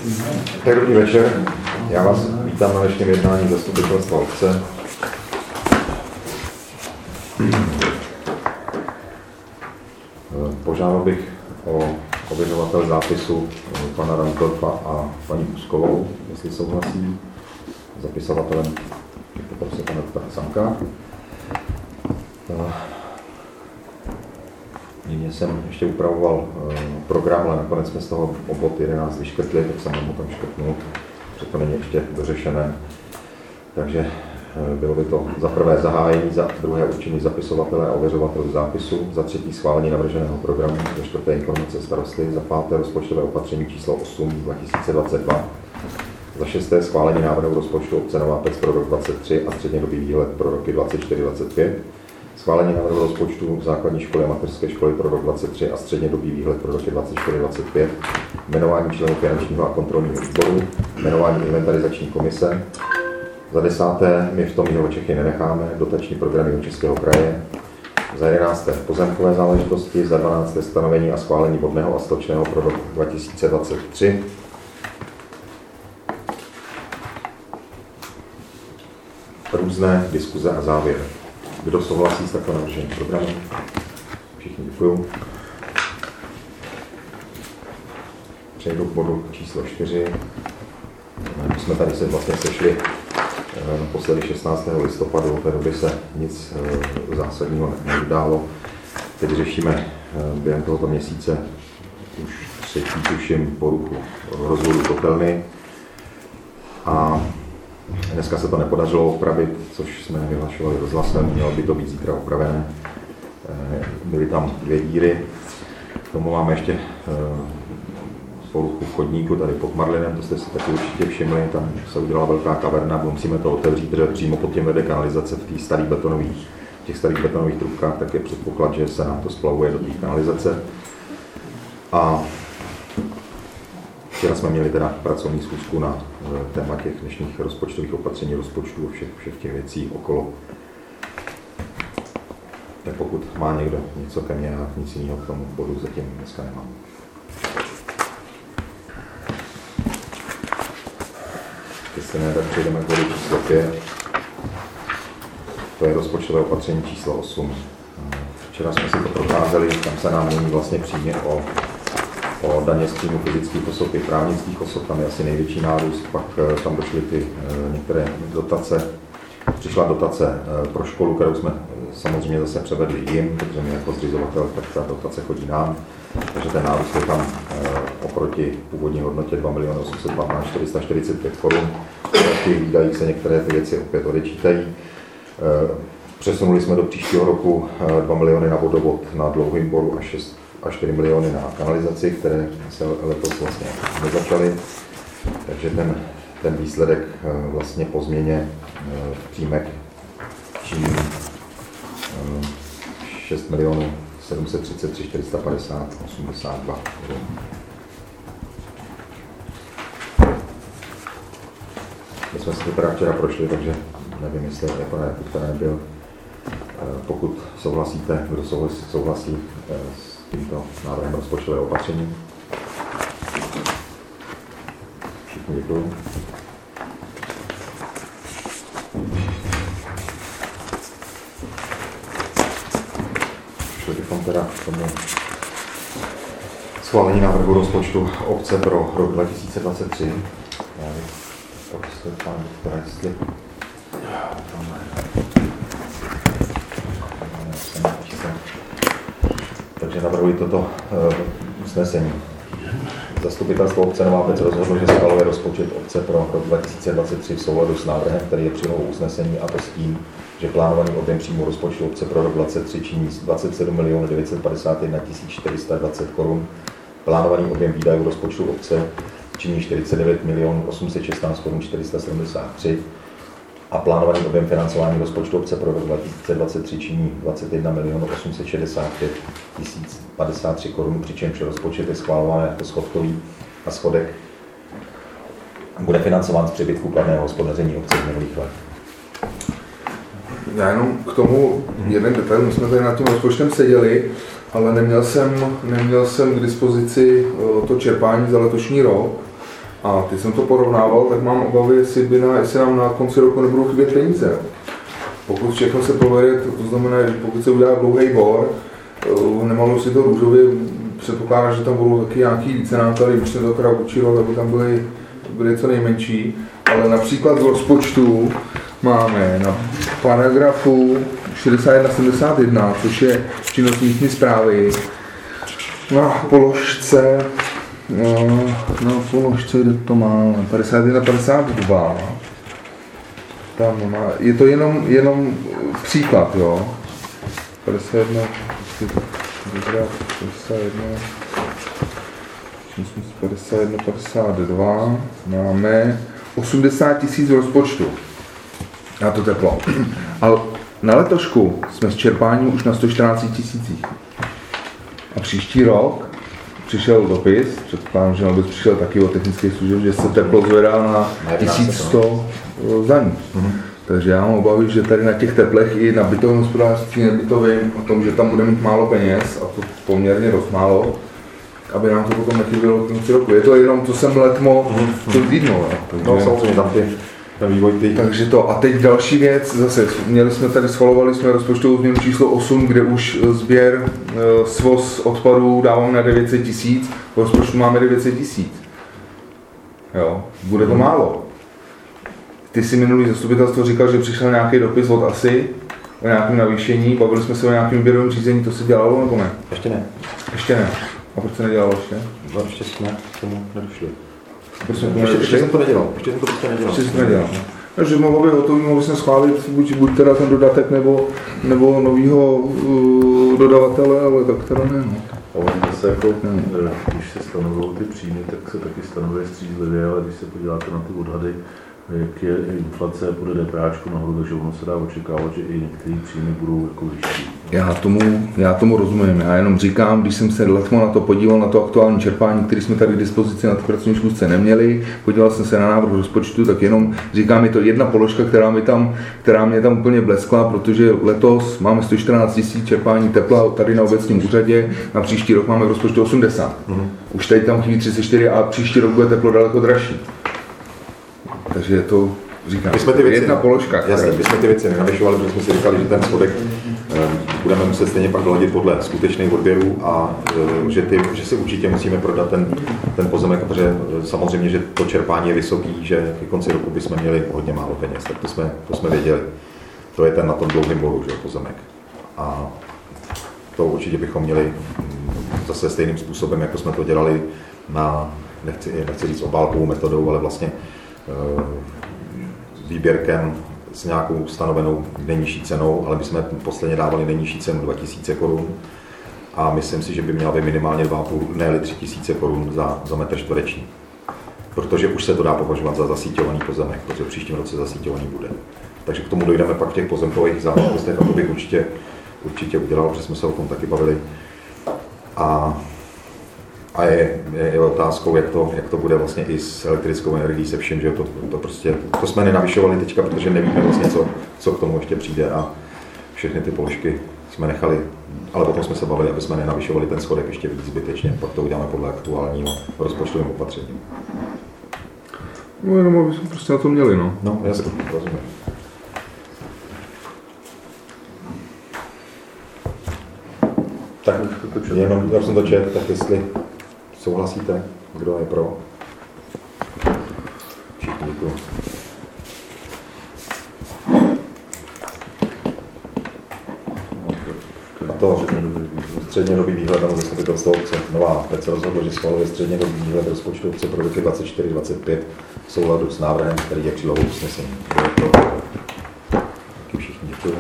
Tak dobrý večer. Já vás vítám na dnešním jednání zastupitelstva obce. Požádal bych o ověřovatel zápisu pana Ransdorfa a paní Puskovou, jestli souhlasí. Zapisovatelem je pana doktora Samka. Nyní jsem ještě upravoval program, ale nakonec jsme z toho obvod 11 vyškrtli, tak jsem mu tam škrtnul, že to není ještě dořešené. Takže bylo by to za prvé zahájení, za druhé určení zapisovatele a ověřovatelů zápisu, za třetí schválení navrženého programu, za čtvrté informace starosty, za páté rozpočtové opatření číslo 8 2022, za šesté schválení návrhu rozpočtu obce Nová Pec pro rok 2023 a střednědobý výhled pro roky 2024-2025, schválení návrhu rozpočtu základní školy a mateřské školy pro rok 2023 a střednědobý výhled pro roky 2024-2025, jmenování členů finančního a kontrolního výboru, jmenování inventarizační komise, za desáté my v tom Jihočechy nenecháme, dotační programy Jihočeského kraje, za 11. pozemkové záležitosti, za 12. stanovení a schválení vodného a stočného pro rok 2023, různé diskuze a závěry. Kdo souhlasí s takovým navrženým programem? Všichni děkuju. Přejdu k bodu číslo 4. My jsme tady se vlastně sešli naposledy 16. listopadu, od té doby se nic zásadního neudálo. Teď řešíme během tohoto měsíce už třetí, tuším, poruchu rozvodu kotelny. A dneska se to nepodařilo opravit, což jsme vyhlašovali rozhlasem, mělo by to být zítra opravené. Byly tam 2 díry. K tomu máme ještě poruchu v chodníku tady pod Marlinem, to jste si taky určitě všimli, tam se udělala velká kaverna, musíme to otevřít, protože přímo pod tím vede kanalizace v těch starých betonových trubkách, tak je předpoklad, že se nám to splavuje do té kanalizace. A včera jsme měli teda pracovní schůzku na téma těch dnešních rozpočtových opatření, rozpočtů a všech těch věcí okolo. Tak pokud má někdo něco ke mně a nic jiného k tomu bodu zatím dneska nemám. Jestli ne, tak přejdeme k bodu číslo 5. To je rozpočtové opatření číslo 8. Včera jsme si to procházeli, tam se nám mění vlastně přímě o daně z příjmu fyzických osob i právnických osob, tam je asi největší nárůst, pak tam došly ty některé dotace. Přišla dotace pro školu, kterou jsme samozřejmě zase převedli jim, protože my jako zřizovatel, tak ta dotace chodí nám. Takže ten nárůst je tam oproti původní hodnotě 2 812 445 korun. V těch výdajích se některé ty věci opět odečítají. Přesunuli jsme do příštího roku 2 miliony na vodovod na Dlouhým Boru a 4 miliony na kanalizaci, které se letos vlastně nezačaly. Takže ten výsledek vlastně po změně příjmek činí 6 milionů 733 450 82. My jsme si to teda včera prošli, takže nevím, jestli jako ne, nebyl. Pokud souhlasíte, kdo souhlasí s tímto návrhem rozpočtového opatření. Všichni děkuju. Šli bychom teda k tomu schválení návrhu rozpočtu obce pro rok 2023. Takže navrhuji toto usnesení. Zastupitelstvo obce Nová Pec rozhodlo, že schvaluje rozpočet obce pro rok 2023 v souladu s návrhem, který je přílohou usnesení, a to s tím, že plánovaný objem příjmu rozpočtu obce pro rok 2023 činí 27 951 420 korun, plánovaný objem výdajů rozpočtu obce činí 49 816 473 a plánovaný objem financování rozpočtu obce pro rok 2023 činí 21 865 053 korun, přičemž rozpočet je schválován jako schodkový a schodek bude financován z přebytku kladného hospodaření obce v minulých let. Já jenom k tomu jeden detail, my jsme tady nad tím rozpočtem seděli, ale neměl jsem k dispozici to čerpání za letošní rok A teď jsem to porovnával, tak mám obavy, jestli nám na konci roku nebudou chybět peníze. Pokud všechno se povede, to znamená, že pokud se udělá dlouhý bor, nemaluji si to růžově, předpokládám, že tam budou taky nějaký více náklady, už se to teda učilo, aby tam byly co nejmenší. Ale například z rozpočtu máme na paragrafu 6171, což je činnost místní správy, na položce, kde to máme, 51-52. Tam má, je to jenom příklad, jo. 51, 52, máme 80 000 v rozpočtu na to teplo. Ale na letošku jsme s čerpáním už na 114 000. A příští rok přišel dopis, předpokládám, že vůbec přišel taky od technických služeb, že se teplo zvedá na 1100 za ní. Takže já mám obavy, že tady na těch teplech i na bytovém hospodářství, nebytovém, o tom, že tam budeme mít málo peněz, a to poměrně dost málo, aby nám to potom nechybělo v konci roku. Je to jenom, co jsem letmo týdnu. No samozřejmě tam ten vývoj ty. Takže to. A teď další věc, zase schvalovali jsme rozpočtovou změnu číslo 8, kde už sběr, svoz odpadů dávám na 900 000, v rozpočtu máme 900 000. Jo, bude to málo. Ty si minulý zastupitelstvo říkal, že přišel nějaký dopis od ASI o nějakém navýšení, bavili jsme se o nějakém výběrovém řízení, to se dělalo nebo ne? Ještě ne. Ještě ne. A proč se nedělalo ještě? No, ještě jsme k tomu nedošli. Ještě jsem to nedělal. Ještě jsem to prostě nedělal. Ještě jsem to nedělal. Takže mohlo by hotový, mohli jsme schválit buď teda ten dodatek nebo novýho dodavatele, ale tak teda ne. Ale zase jako, když se stanovují ty příjmy, tak se taky stanovuje střízlivě, ale když se podíváte na ty odhady, jak je inflace bude DPAčku nahoru, takže ono se dá očekávat, že i některé příjmy budou jako vyšší. Já tomu rozumím, já jenom říkám, když jsem se letmo na to podíval, na to aktuální čerpání, které jsme tady k dispozici na té pracovní schůzce neměli, podíval jsem se na návrh rozpočtu, tak jenom říkám, je to jedna položka, která mě tam úplně bleskla, protože letos máme 114 000 čerpání tepla tady na obecním úřadě, na příští rok máme v rozpočtu 80. Už teď tam chybí 34 a příští rok bude teplo daleko dražší. Takže to říkám, jedna položka. Jasně, my jsme ty věci nenavyšovali, protože jsme si říkali, že ten schodek budeme muset stejně pak doladit podle skutečných odběrů a že si určitě musíme prodat ten pozemek, protože samozřejmě, že to čerpání je vysoký, že ke konci roku bychom měli hodně málo peněz, tak to jsme věděli. To je ten na tom dlouhém boru, že pozemek. A to určitě bychom měli zase stejným způsobem, jako jsme to dělali nechci říct obálkovou metodou, ale vlastně výběrkem s nějakou stanovenou nejnižší cenou, ale my jsme posledně dávali nejnižší cenu 2000 korun a myslím si, že by měla být minimálně 2,5, ne 3000 korun za metr čtvereční. Protože už se to dá považovat za zasíťovaný pozemek, protože v příštím roce zasíťovaný bude. Takže k tomu dojdeme pak v těch pozemkových záležitostech, a to bych určitě udělal, protože jsme se o tom taky bavili. A je otázkou, jak to bude vlastně i s elektrickou energií, se vším, že to jsme nenavyšovali teďka, protože nevíme vlastně, co k tomu ještě přijde a všechny ty položky jsme nechali, ale potom jsme se bavili, aby jsme nenavyšovali ten schodek ještě víc zbytečně, pak to uděláme podle aktuálního rozpočtového opatření. No jenom, aby jsme prostě na to měli, no. No, jasně, rozumím. Tak jenom, já jsem to četl, tak jestli souhlasíte, kdo je pro? Všichni děkuji. A to střednědobý výhled na zastupitelstvo obce. Nová teď se rozhodlo, že schvaluje střednědobý výhled rozpočtu obce pro roky 24-25 v souladu s návrhem, který je přílohou usnesení. Taky všichni děkuji.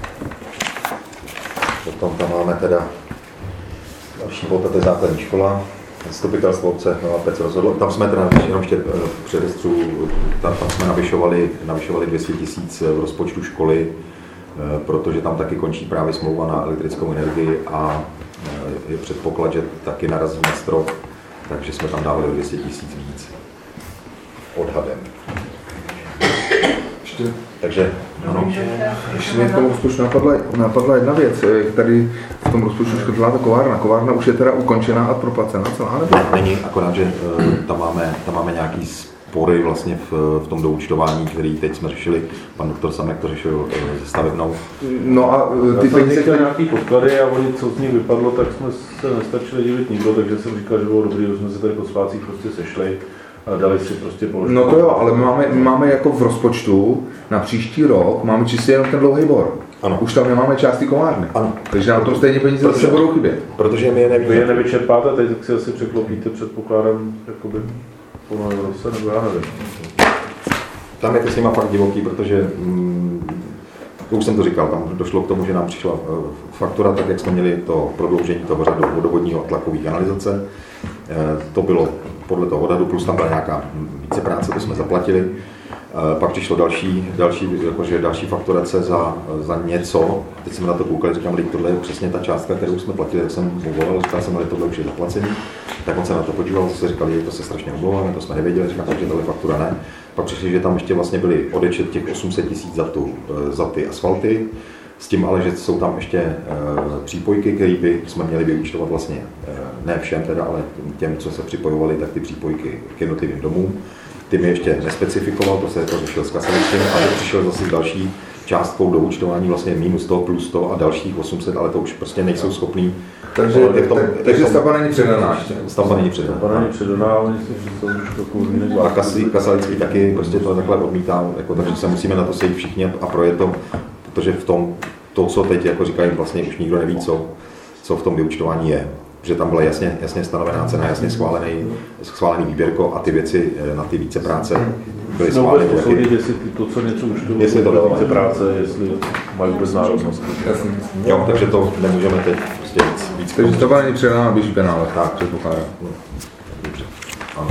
Potom tam máme teda další bod, to je základní škola. Zastupitelstvo obce Nová Pec rozhodlo. Tam jsme teda jenom ještě předestřu, tam jsme navyšovali 200 000 v rozpočtu školy, protože tam taky končí právě smlouva na elektrickou energii a je předpoklad, že taky narazí na strop, takže jsme tam dávali 200 000 víc odhadem. Ještě Takže ano. Ještě mě v tom rozpočtu napadla jedna věc, jak tady v tom rozpočtu škrtla ta kovárna. Kovárna už je teda ukončená a proplacená celá, nebo? Není, akorát, že tam máme nějaký spory vlastně v tom doúčtování, který teď jsme řešili, pan doktor Samek to řešil se stavebnou. No a ty peníze, které nějaký podklady a oni, co z nich vypadlo, tak jsme se nestačili divit nikdo, takže jsem říkal, že bylo dobrý, že jsme se tady po svátcích prostě sešli a dali si prostě položku. No to jo, ale my máme jako v rozpočtu na příští rok, máme čistě jenom ten dlouhý bor. Ano. Už tam nemáme části kovárny. Ano. Takže nám to stejně peníze zase budou chybět. Protože my je nevíme. Vy je nevyčerpáte, teď tak si asi překlopíte, předpokládám, jakoby po novém roce, nebo já nevím. Tam je to s nima fakt divoký, protože už jsem to říkal, tam došlo k tomu, že nám přišla faktura, tak jak jsme měli to prodloužení toho řadu vodovodního a tlakový kanalizace. To bylo podle toho odhadu, plus tam byla nějaká více práce, to jsme zaplatili. Pak přišlo další fakturace za něco. Teď jsme na to koukali, říkám, že tohle je přesně ta částka, kterou jsme platili, tak jsem mu volal, říkal jsem, že tohle už je zaplacený. Tak on se na to podíval, se říkal, že to se strašně omlouváme, to jsme nevěděli, říkám, že tohle faktura ne. Pak přišli, že tam ještě vlastně byly odečet těch 800 000 za ty asfalty, s tím ale, že jsou tam ještě přípojky, které jsme měli vyúčtovat vlastně ne všem teda, ale těm, co se připojovali, tak ty přípojky k jednotlivým domům. Ty mi ještě nespecifikoval, to se jako řešil s Kasaličem a teď přišel zase další částkou do účtování vlastně minus to, plus to a dalších 800, ale to už prostě nejsou schopní. Takže stavba není předaná ještě. Stavba není předaná. Oni si jsou už trochu jiný. A Kasalický taky prostě to takhle odmítá, jako, takže se musíme na to sejít všichni a projet to, protože v tom, to, co teď jako říkají, vlastně už nikdo neví, co v tom vyúčtování je. Že tam byla jasně stanovená cena, jasně schválený výběrko a ty věci na ty více práce byly schváleny. No, posoudit, jestli to, co něco účtují, jestli to bylo více práce, jestli mají vůbec národnost. Jo, takže to nemůžeme teď prostě víc. Takže stavba není předaná, běží penále. Tak, předpokládám. Ano.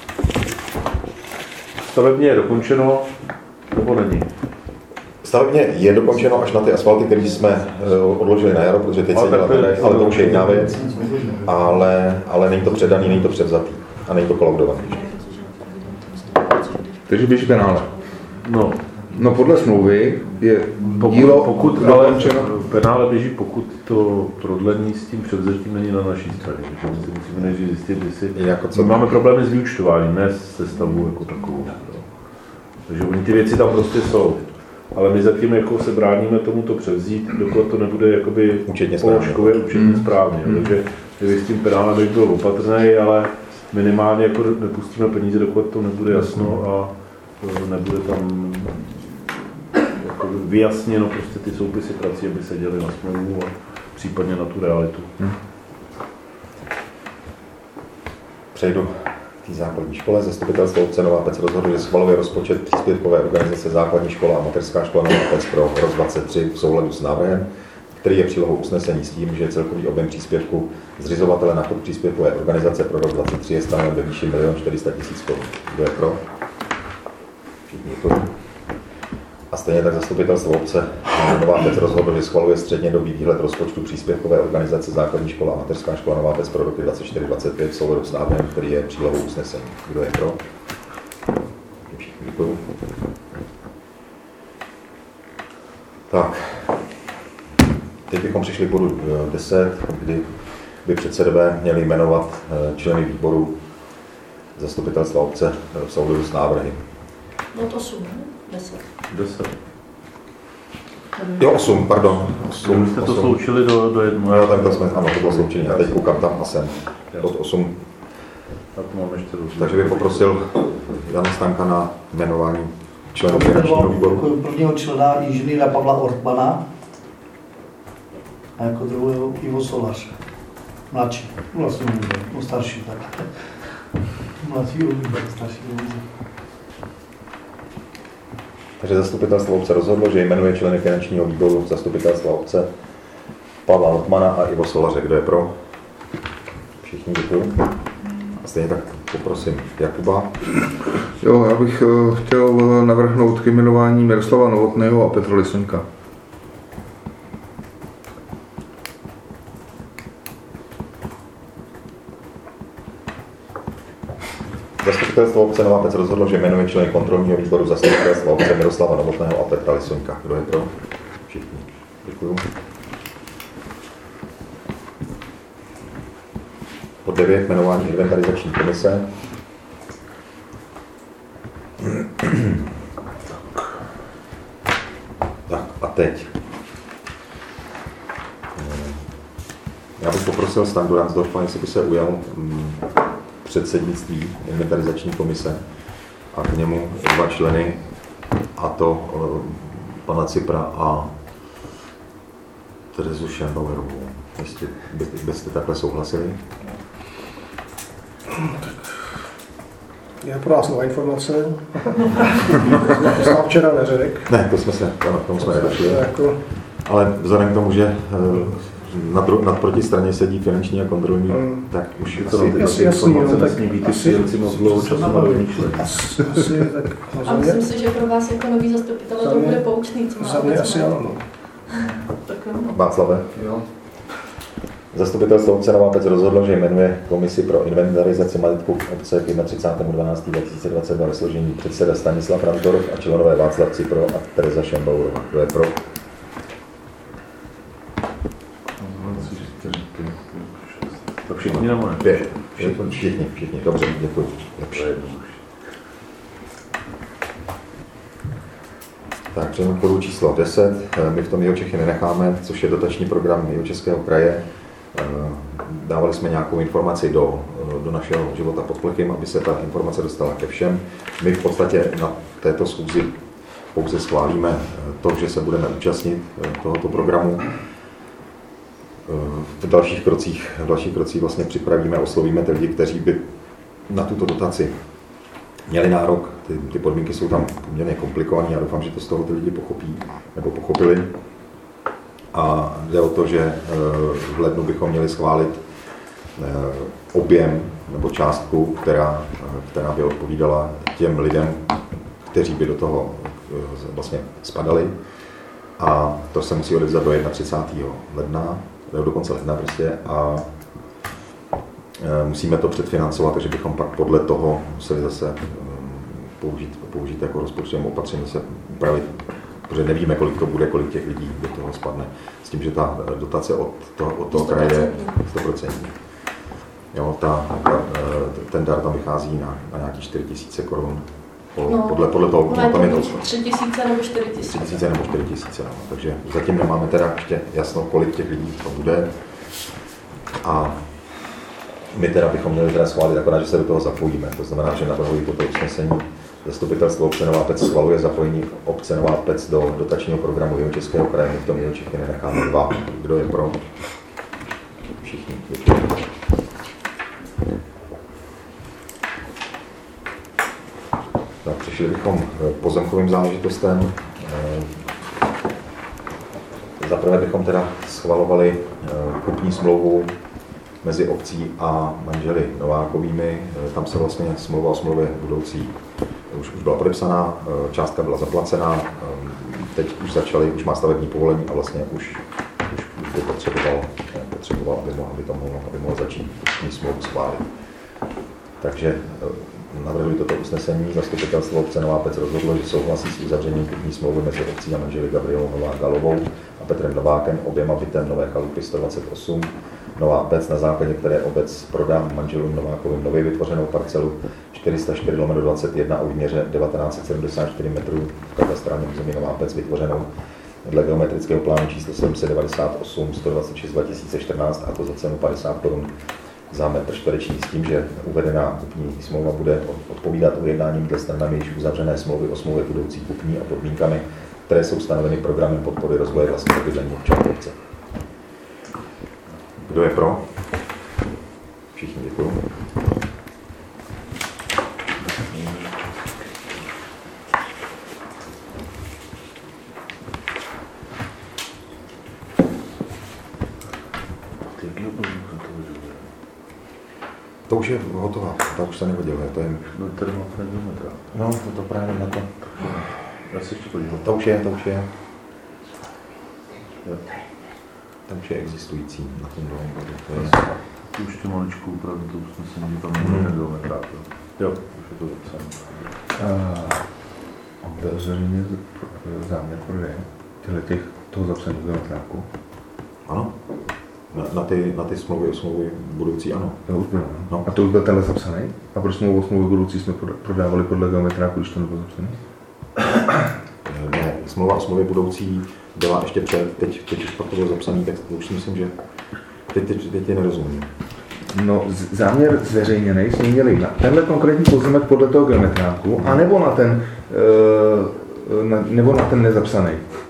Stavebně je dokončeno, nebo není? Stavebně je dokončeno až na ty asfalty, které jsme odložili na jaro, protože teď se dělá tady, ale to už je jiná věc. Ale není to předaný, není to převzatý a není to kolaudovaný. Takže běží penále. No podle smlouvy je dílo pokud dokončeno. Penále běží, pokud to prodlení s tím převzetím není na naší straně. Takže my si musíme nejdřív zjistit, jestli jako máme problémy s vyúčtováním, ne se stavbou jako takovou. Takže oni ty věci tam prostě jsou. Ale my zatím jako se bráníme tomuto převzít, dokud to nebude jakoby položkově účetně správně. Takže kdyby s tím penálem bych byl opatrný, ale minimálně jako nepustíme peníze, dokud to nebude jasno a nebude tam jako vyjasněno prostě ty soupisy prací, aby se děly na smlouvu a případně na tu realitu. Přejdu k té základní škole. Zastupitelstvo obce Nová Pec rozhodlo, že schvaluje rozpočet příspěvkové organizace základní škola a mateřská škola Nová Pec pro rok 2023 v souladu s návrhem, který je přílohou usnesení s tím, že celkový objem příspěvku zřizovatele na chod příspěvkové organizace pro rok 2023 je stanoven ve výši 1 400 000 korun. Kdo je pro? Všichni děkuji. A stejně tak zastupitelstvo obce Nová Pec rozhodlo, že schvaluje střednědobý výhled rozpočtu příspěvkové organizace základní škola a mateřská škola Nová Pec pro roky 2024-2025 v souladu s návrhem, který je přílohou usnesení. Kdo je pro? Všichni děkuji. Tak. Teď bychom přišli k bodu 10, kdy by předsedové měli jmenovat členy výboru zastupitelstva obce v souladu s návrhy. Bod 8, 10. Jo, 8, pardon. 8, jste to sloučili do jednoho. No, takhle jsme, ano, to bylo sloučení. A teď koukám tam a sem. Bod 8. Tak mám ještě Takže bych poprosil Jana Stanka na jmenování členů finančního výboru. Prvního člena inženýra Pavla Ortmana a jako druhého Ivo Solař. Mladší, vlastně starší, tak. Mladší, starší. Takže zastupitelstvo obce rozhodlo, že jmenuje členy finančního výboru zastupitelstva obce Pavla Ortmana a Ivo Solaře. Kdo je pro? Všichni děkuji. A stejně tak poprosím Jakuba. Jo, já bych chtěl navrhnout k jmenování Miroslava Novotného a Petra Lisonka. Zastupitelstvo obce Nová Pec rozhodlo, že jmenuje členy kontrolního výboru zastupitelstva obce Miroslava Novotného a Petra Lisonka. Kdo je pro? Všichni. Děkuju. Pod 9 jmenování inventarizační komise. Tak a teď. Já bych poprosil Standu Ransdorfa, jestli by se ujal předsednictví inventarizační komise a k němu 2 členy, a to pana Cipra a Terezu Šenbauerovou. Jestli byste takhle souhlasili? Je pro vás nová informace. To jsem včera neřekl. Ne, k tomu jsme nedošli. Ale vzhledem k tomu, že nad protistraně sedí finanční a kontrolní, tak už to asi informace nesmí být ty příjemci moc dlouho času na rovných členů. A myslím si, že pro vás jako nový zastupitel to bude poučný, co má za mě asi ano. Tak jo. Václave? Jo. Zastupitelstvo obce Nová Pec rozhodlo, že jmenuje komisi pro inventarizaci majetku obce k 31.12.2022 ve složení předseda Stanislav Ransdorf a členové Václav Cipro a Tereza Šenbauerová. Kdo je pro? To všichni nebo ne? Všichni. Dobře, děkuji. Lepší. Tak, přejdeme k bodu číslo 10. My v tom Jihočechy nenecháme, což je dotační program Jihočeského kraje. Dávali jsme nějakou informaci do našeho života pod plechem, aby se ta informace dostala ke všem. My v podstatě na této schůzi pouze schválíme to, že se budeme účastnit tohoto programu. V dalších krocích vlastně připravíme, oslovíme ty lidi, kteří by na tuto dotaci měli nárok. Ty podmínky jsou tam poměrně komplikované. Já doufám, že to z toho ty lidi pochopí nebo pochopili. A jde o to, že v lednu bychom měli schválit objem nebo částku, která by odpovídala těm lidem, kteří by do toho vlastně spadali. A to se musí odevzdat do 31. ledna, do konce ledna prostě, a musíme to předfinancovat, takže bychom pak podle toho museli zase použít jako rozpočtovým opatření, se upravit, protože nevíme, kolik to bude, kolik těch lidí do toho spadne. S tím, že ta dotace od toho kraje je 100%. Jo, ten dar tam vychází na nějaký 4 000 korun. Podle toho, tam je to 3 000 nebo 4 000. 3 000 nebo 4 000, no. Takže zatím nemáme teda ještě jasno, kolik těch lidí to bude. A my teda bychom měli teda schválit, akorát, že se do toho zapojíme. To znamená, že navrhuji toto usnesení. Zastupitelstvo obce Nová Pec schvaluje zapojení obce Nová Pec do dotačního programu Jihočeského kraje. My v tom Jihočechy nenecháme 2. Kdo je pro? Všichni. Děkuji. Tak, přišli bychom pozemkovým záležitostem. Zaprvé bychom teda schvalovali kupní smlouvu mezi obcí a manželi Novákovými. Tam se vlastně smlouva o smlouvě budoucí už byla podepsaná, částka byla zaplacená, teď už má stavební povolení a vlastně už by potřeboval, aby mohl začít kupní smlouvu schválit. Takže navrhuji toto usnesení. Zastupitelstvo obce Nová Pec rozhodlo, že souhlasí s uzavřením kupní smlouvy mezi obcí a manželi Gabrielou Novák-Galovou a Petrem Novákem, oběma bytem Nové Chalupy 128, Nová Pec, na základě které obec prodá manželům Novákovým nově vytvořenou parcelu 404/21 o výměře 1974 metrů v katastrálním území Nová Pec vytvořenou dle geometrického plánu číslo 798 126 2014, a to za cenu 50 korun za metr čtvereční, s tím, že uvedená kupní smlouva bude odpovídat ujednáním dle stranami již uzavřené smlouvy o smlouvě budoucí kupní a podmínkami, které jsou stanoveny programem podpory rozvoje vlastního bydlení občanů obce. Kdo je pro? Všichni děkuju. To už je hotová, ta už se nehodila, to je... No, tady má geometra. No, to právě na to. Já se ještě podívám. To už je. Tam už je existující na tom domu. Už tě maličku upravdu to usnesení, že tam nebude geometra. Jo, už je to zapsané. Byl zřejmě záměr prodeje toho zapsaného geometráku. Ano. Na ty smlouvy budoucí, ano. To už bylo, No. A to už byl tenhle zapsaný? A proč smlouvu budoucí jsme prodávali podle geometráku, když to nebylo zapsaný? Ne, smlouva o smlouvě budoucí byla ještě před, teď už pak to bylo zapsaný, tak to už si myslím, že teď nerozumím. No, záměr zveřejněný jsme měli na tenhle konkrétní pozemek podle toho geometráku, anebo nebo na ten nezapsaný.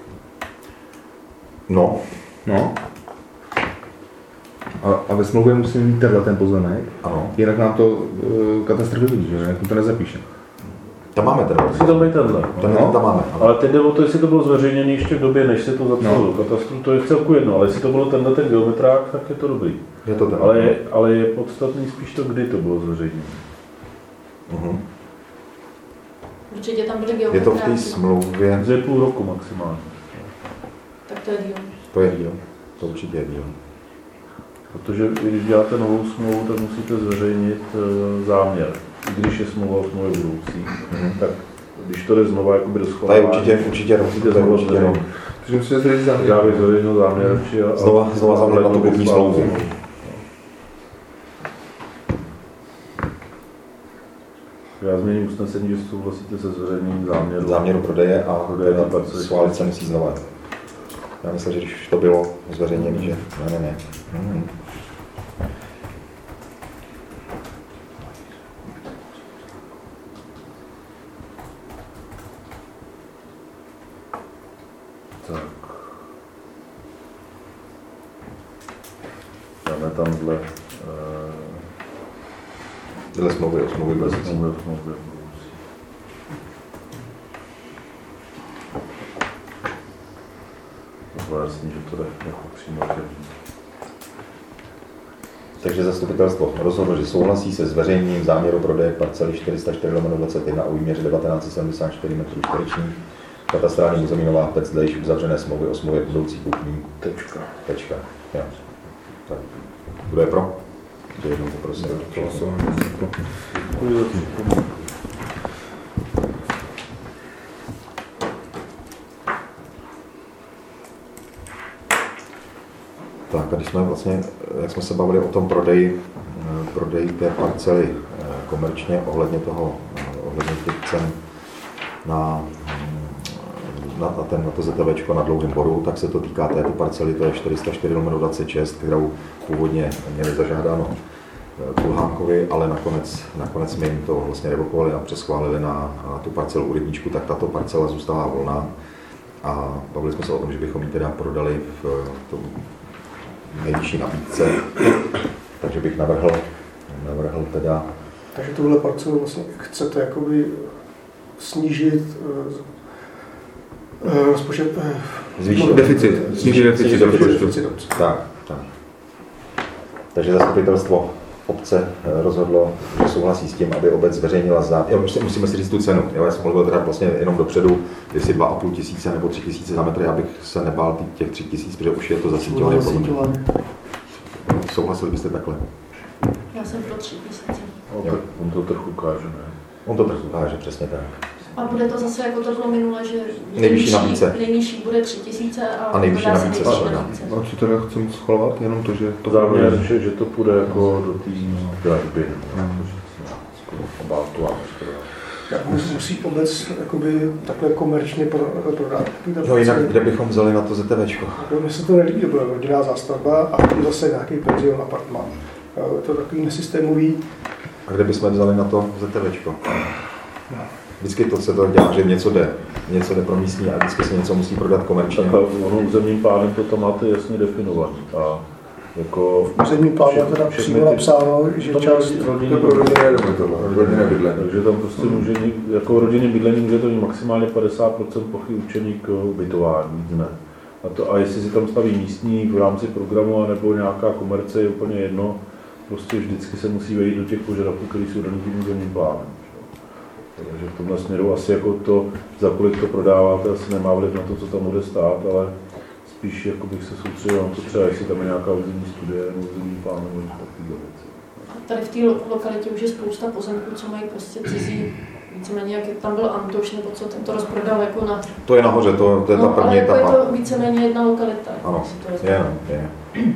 No. A ve smlouvě musíme mít ten pozemek, Ano. jinak nám to katastr vyhodí, že jinak to nezapíše. Tam máme ten. Musí tam být tenhle. Tam máme. Ano. Ale teď jde o to, jestli to bylo zveřejněné ještě v době, než se to zapsalo do katastru, to je v celku jedno, ale jestli to bylo ten geometrák, tak je to dobrý. Je to ten. Ale je podstatný spíš to, kdy to bylo zveřejněné. Uh-huh. Určitě tam byly Je to v geometráky. té smlouvě. Je půl roku maximálně. Tak to je díl. To je díl. To určitě je díl. Protože když děláte novou smlouvu, tak musíte zveřejnit záměr. I když je smlouva o smlouvě budoucí, tak když to jde znova jakoby do schvalování, To je určitě musíte znova zveřejnit. Takže musíte zveřejnit záměr. Já bych zveřejnil záměr a Znova záměr na tu kupní smlouvu. Já změním usnesení, že souhlasíte se zveřejněním Záměru prodeje a Prodeje ty parcely. schválit se musí znova. Já myslím, že když to bylo zveřejněné, že ne. Tak. Dáme tamhle Tyhle smlouvy o smlouvě budoucí. smlouvy. To bylo jasný, že to jde jako přímo Takže zastupitelstvo rozhodlo, že souhlasí se zveřejněním záměru prodeje parcely 404/21 o výměře 1974 m2, katastrální území Nová Pec dle již uzavřené smlouvy o smlouvě budoucí kupní. Tečka. Jo. Tak. Kdo je pro? Ještě jednou poprosím. Děkuji za to. Tak a když jsme vlastně, jak jsme se bavili o tom prodeji té parcely komerčně ohledně těch cen na to ZTVčko na Dlouhém Boru, tak se to týká této parcely, to je 404/26, kterou původně měli zažádáno Kulhánkovi, ale nakonec jsme jim to vlastně revokovali a přeschválili na tu parcelu u rybníčku, tak tato parcela zůstává volná a bavili jsme se o tom, že bychom ji teda prodali v tom nejvyšší nabídce, takže bych navrhl teda... Takže tuhle parcelu vlastně chcete jakoby snížit rozpočet... Zvýšit deficit. Snížit deficit. Tak. Takže zastupitelstvo obce rozhodlo, že souhlasí s tím, aby obec zveřejnila musíme si říct tu cenu. Já jsem mluvil teda vlastně jenom dopředu, jestli 2,5 tisíce nebo 3 tisíce za metr, abych se nebál těch 3 tisíc, protože už je to zasíťované. Souhlasili byste takhle? Já jsem pro 3 tisíce. Tak on to trh ukáže, ne? On to trochu ukáže, přesně tak. A bude to zase jako to bylo minule, že nejnižší bude 3 tisíce a nejvyšší nabídce. A co teda chceme schvalovat? Jenom to, že to záměr, že to půjde jako do té dražby. Musí obec jakoby takhle komerčně prodat. No jinak, kde bychom vzali na to ZTVčko? Mně se to nelíbí, to byla rodinná zástavba a zase nějaký penzion apartmán. Je to takový nesystémový. A kde bychom vzali na to ZTVčko? Vždycky to se to dělá, že něco jde pro místní a vždycky se něco musí prodat komerčně. Tak územním plánem to tam máte jasně definovaný. A jako územní plán je teda přímo napsáno, že část rodinné bydlení. Takže tam prostě může, jako rodinné bydlení může to mít maximálně 50% plochy určený k ubytování, ne. A jestli si tam staví místní v rámci programu nebo nějaká komerce, je úplně jedno, prostě vždycky se musí vejít do těch požadavků, které jsou daný tím územním plánem. Takže v tomhle směru asi jako to, za kolik to prodáváte, asi nemá vliv na to, co tam bude stát, ale spíš jako bych se soustředil na to třeba, jestli tam je nějaká územní studie nebo územní plán nebo takovýhle věci. tady v té lokalitě už je spousta pozemků, co mají prostě cizí, víceméně jak tam byl Antoš, nebo co ten to rozprodal jako na... To je nahoře, to je ta první ale jako etapa. je to víceméně jedna lokalita. Ano, je.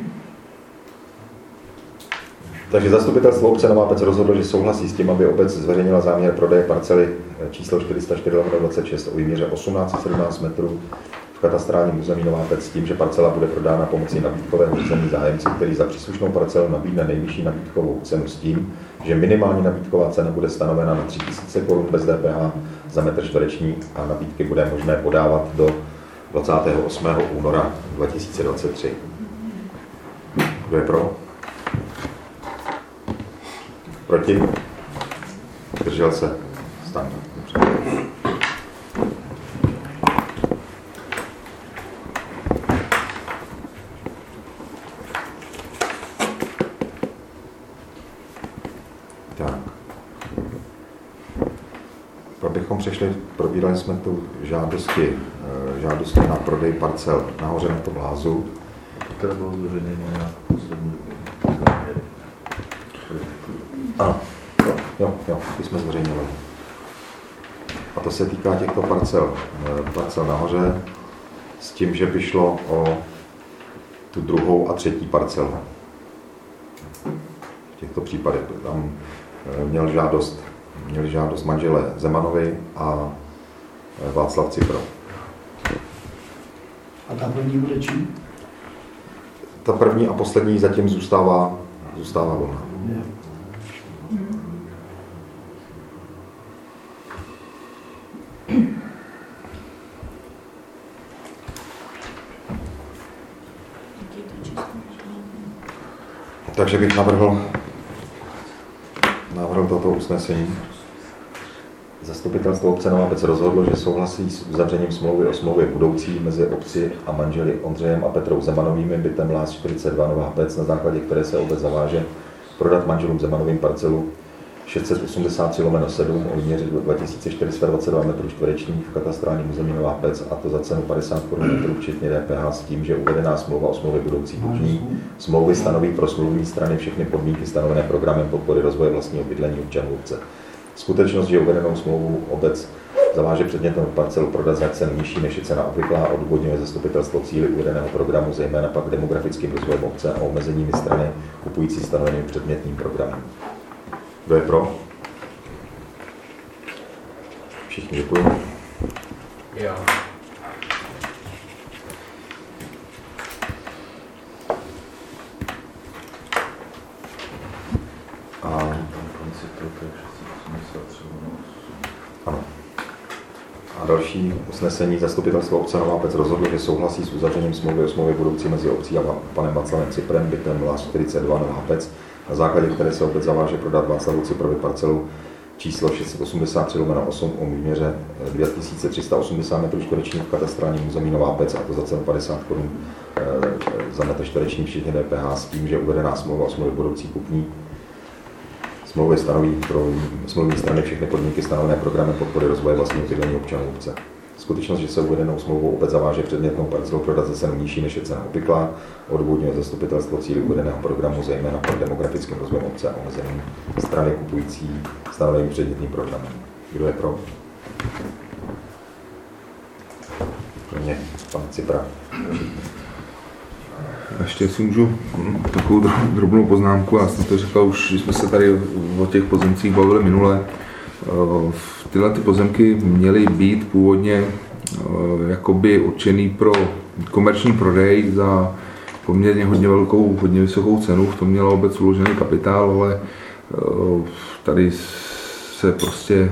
Takže zastupitelstvo obce Nová Pec rozhodlo, že souhlasí s tím, aby obec zveřejnila záměr prodeje parcely číslo 404/26 o výměře 1817 metrů v katastrálním území Nová Pec s tím, že parcela bude prodána pomocí nabídkového řízení zájemci, který za příslušnou parcelu nabídne nejvyšší nabídkovou cenu s tím, že minimální nabídková cena bude stanovena na 3000 Kč bez DPH za metr čtvereční a nabídky bude možné podávat do 28. února 2023. Kdo je pro? Proti? Držel se? Stán. Tak. Abychom přešli, probírali jsme tu žádosti na prodej parcel nahoře na tom Lázu. Které bylo zveřejněné na poslední. Ano, jo, ty jsme zveřejnili. A to se týká těchto parcel nahoře, s tím, že by šlo o tu druhou a třetí parcelu. V těchto případech tam měli žádost manželé Zemanovi a Václav Cipro. A ta první bude čím? Ta první a poslední zatím zůstává volná. Takže bych navrhl toto usnesení. Zastupitelstvo obce Nová Pec rozhodlo, že souhlasí s uzavřením smlouvy o smlouvě budoucí mezi obci a manželi Ondřejem a Petrou Zemanovými bytem Láz 42 Nová Pec, na základě které se obec zaváže prodat manželům Zemanovým parcelu 683/7 o výměře 2422 m2 v katastrálním území Nová Pec, a to za cenu 50 Kč metru včetně DPH s tím, že uvedená smlouva o smlouvě budoucí kupní smlouvy stanoví pro smluvní strany všechny podmínky stanovené programem podpory rozvoje vlastního bydlení občanů obce. Skutečnost, že uvedenou smlouvu obec zaváže předmětnou parcelu prodat za cenu nižší než je cena obvyklá, odůvodňuje zastupitelstvo cíli uvedeného programu, zejména pak demografickým rozvojem obce a omezeními strany kupující stanoveným předmětným programem. Kdo je pro? Všichni děkuji. Jo. Ano. A další usnesení zastupitelstva obce Nová Pec rozhodlo, že souhlasí s uzavřením smlouvy o smlouvě budoucí mezi obcí a panem Václavem Ciprem bytem Láz 42 Nová Pec, na základě které se obec zaváže prodat Václavu Ciprovi parcelu číslo 683/8 o výměře 2380 m2 v katastrálním území Nová Pec, a to za cenu 50 Kč za metr čtvereční včetně DPH s tím, že uvedená smlouva o smlouvě budoucí kupní smlouvy stanoví pro smluvní strany všechny podmínky stanovené programem podpory rozvoje vlastního bydlení občanů obce. Skutečnost, že se uvedenou smlouvou obec zaváže předmětnou parcelu prodat za cenu nižší než je cena obvyklá, odůvodňuje zastupitelstvo cíli uvedeného programu, zejména pro demografickým rozvojem obce a omezením strany kupující stanoveným předmětným programem. Kdo je pro? Kromě pan Cipra. Ještě jestli můžu takovou drobnou poznámku, já jsem to říkal už, že jsme se tady o těch pozemcích bavili minule. Tyhle ty pozemky měly být původně jakoby určený pro komerční prodej za poměrně hodně vysokou cenu. V tom měla obec uložený kapitál, ale tady se prostě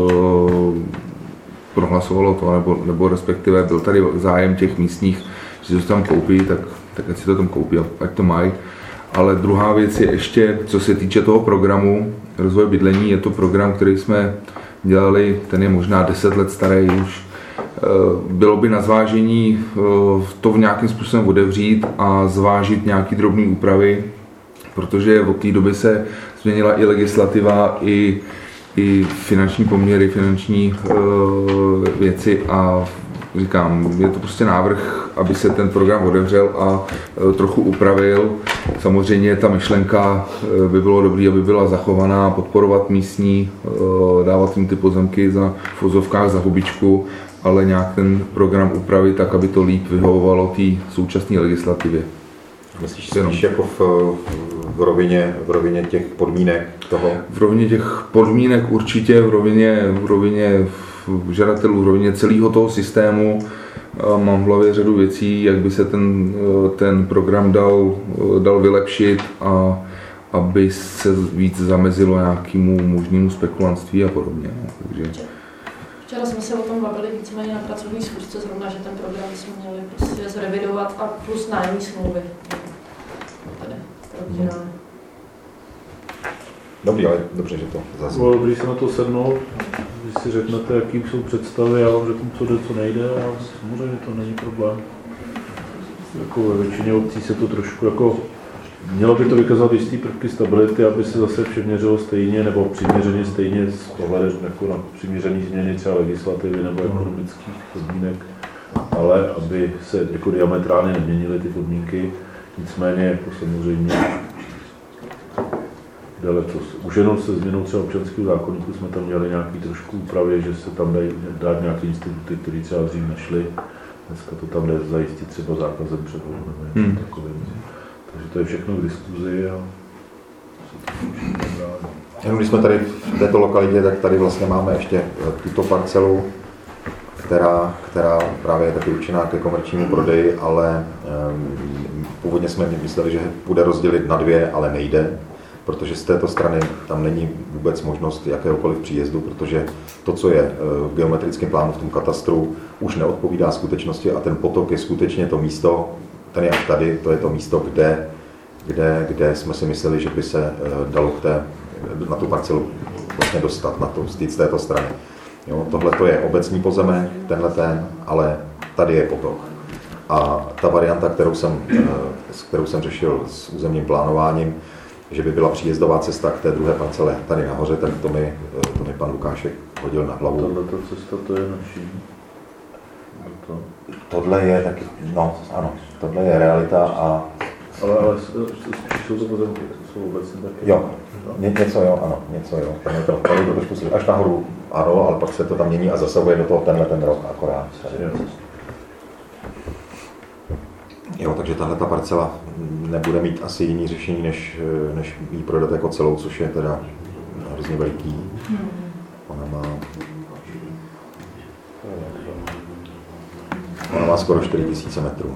prohlasovalo to, nebo respektive byl tady zájem těch místních, že to tam koupí, tak ať si to tam koupí, ať to mají. Ale druhá věc je ještě, co se týče toho programu rozvoje bydlení, je to program, který jsme dělali, ten je možná 10 let starý už. Bylo by na zvážení to v nějakým způsobem otevřít a zvážit nějaký drobné úpravy, protože od té doby se změnila i legislativa, i finanční poměry, finanční věci a říkám, je to prostě návrh, aby se ten program otevřel a trochu upravil. Samozřejmě ta myšlenka by bylo dobré, aby byla zachovaná, podporovat místní, dávat jim ty pozemky v vozovkách za hubičku, ale nějak ten program upravit tak, aby to líp vyhovovalo té současné legislativě. Myslíš spíš jako v rovině těch podmínek toho? V rovině těch podmínek určitě, v rovině žadatelů, v rovině celého toho systému. Mám v hlavě řadu věcí, jak by se ten program dal vylepšit a aby se víc zamezilo nějakému možnému spekulantství a podobně. Takže... Včera jsme se o tom bavili víceméně na pracovní schůzce zrovna, že ten program jsme měli prostě zrevidovat a plus nájemní smlouvy. Tady, Dobrý, ale dobře, že to zase. Bylo dobrý se na to sednout, když si řeknete, jaký jsou představy, já vám řeknu, co jde, co nejde a samozřejmě to není problém. Jako ve většině obcí se to trošku jako, mělo by to vykazat jistý prvky stability, aby se zase přeměřilo stejně nebo přiměřeně stejně s pohledem jako na přiměřené změny třeba legislativy nebo ekonomických podmínek, ale aby se jako diametrálně neměnily ty podmínky, nicméně jako samozřejmě už jenom se změnou třeba občanského zákoníku jsme tam měli nějaký trošku úpravy, že se tam dají dát nějaké instituty, které třeba dřív nešly. Dneska to tam jde zajistit třeba zákazem předvodu nebo něco takovým. Takže to je všechno k diskuzi a jenom když jsme tady v této lokalitě, tak tady vlastně máme ještě tuto parcelu, která právě je taky určená ke komerčnímu prodeji, ale původně jsme mysleli, že bude rozdělit na dvě, ale nejde, protože z této strany tam není vůbec možnost jakéhokoliv příjezdu, protože to, co je v geometrickém plánu v tom katastru, už neodpovídá skutečnosti a ten potok je skutečně to místo, ten je až tady, to je to místo, kde jsme si mysleli, že by se dalo na tu parcelu vlastně dostat z této strany. Tohle to je obecní pozemek, ale tady je potok. A ta varianta, kterou jsem řešil s územním plánováním, že by byla příjezdová cesta k té druhé parcele tady nahoře, tak to mi pan Lukášek hodil na hlavu. Tato cesta to je naší. Tohle je taky, no ano, tohle je realita a... Ale spíš jsou to pozemky, jsou obecně taky. Jo, něco jo. Tam je to trošku slyšet. Až nahoru ano, ale pak se to tam mění a zasahuje do toho ten rok akorát. Jo, takže tahle ta parcela nebude mít asi jiný řešení, než ji prodat jako celou, což je teda hrozně veliký. Ona má skoro 4000 metrů.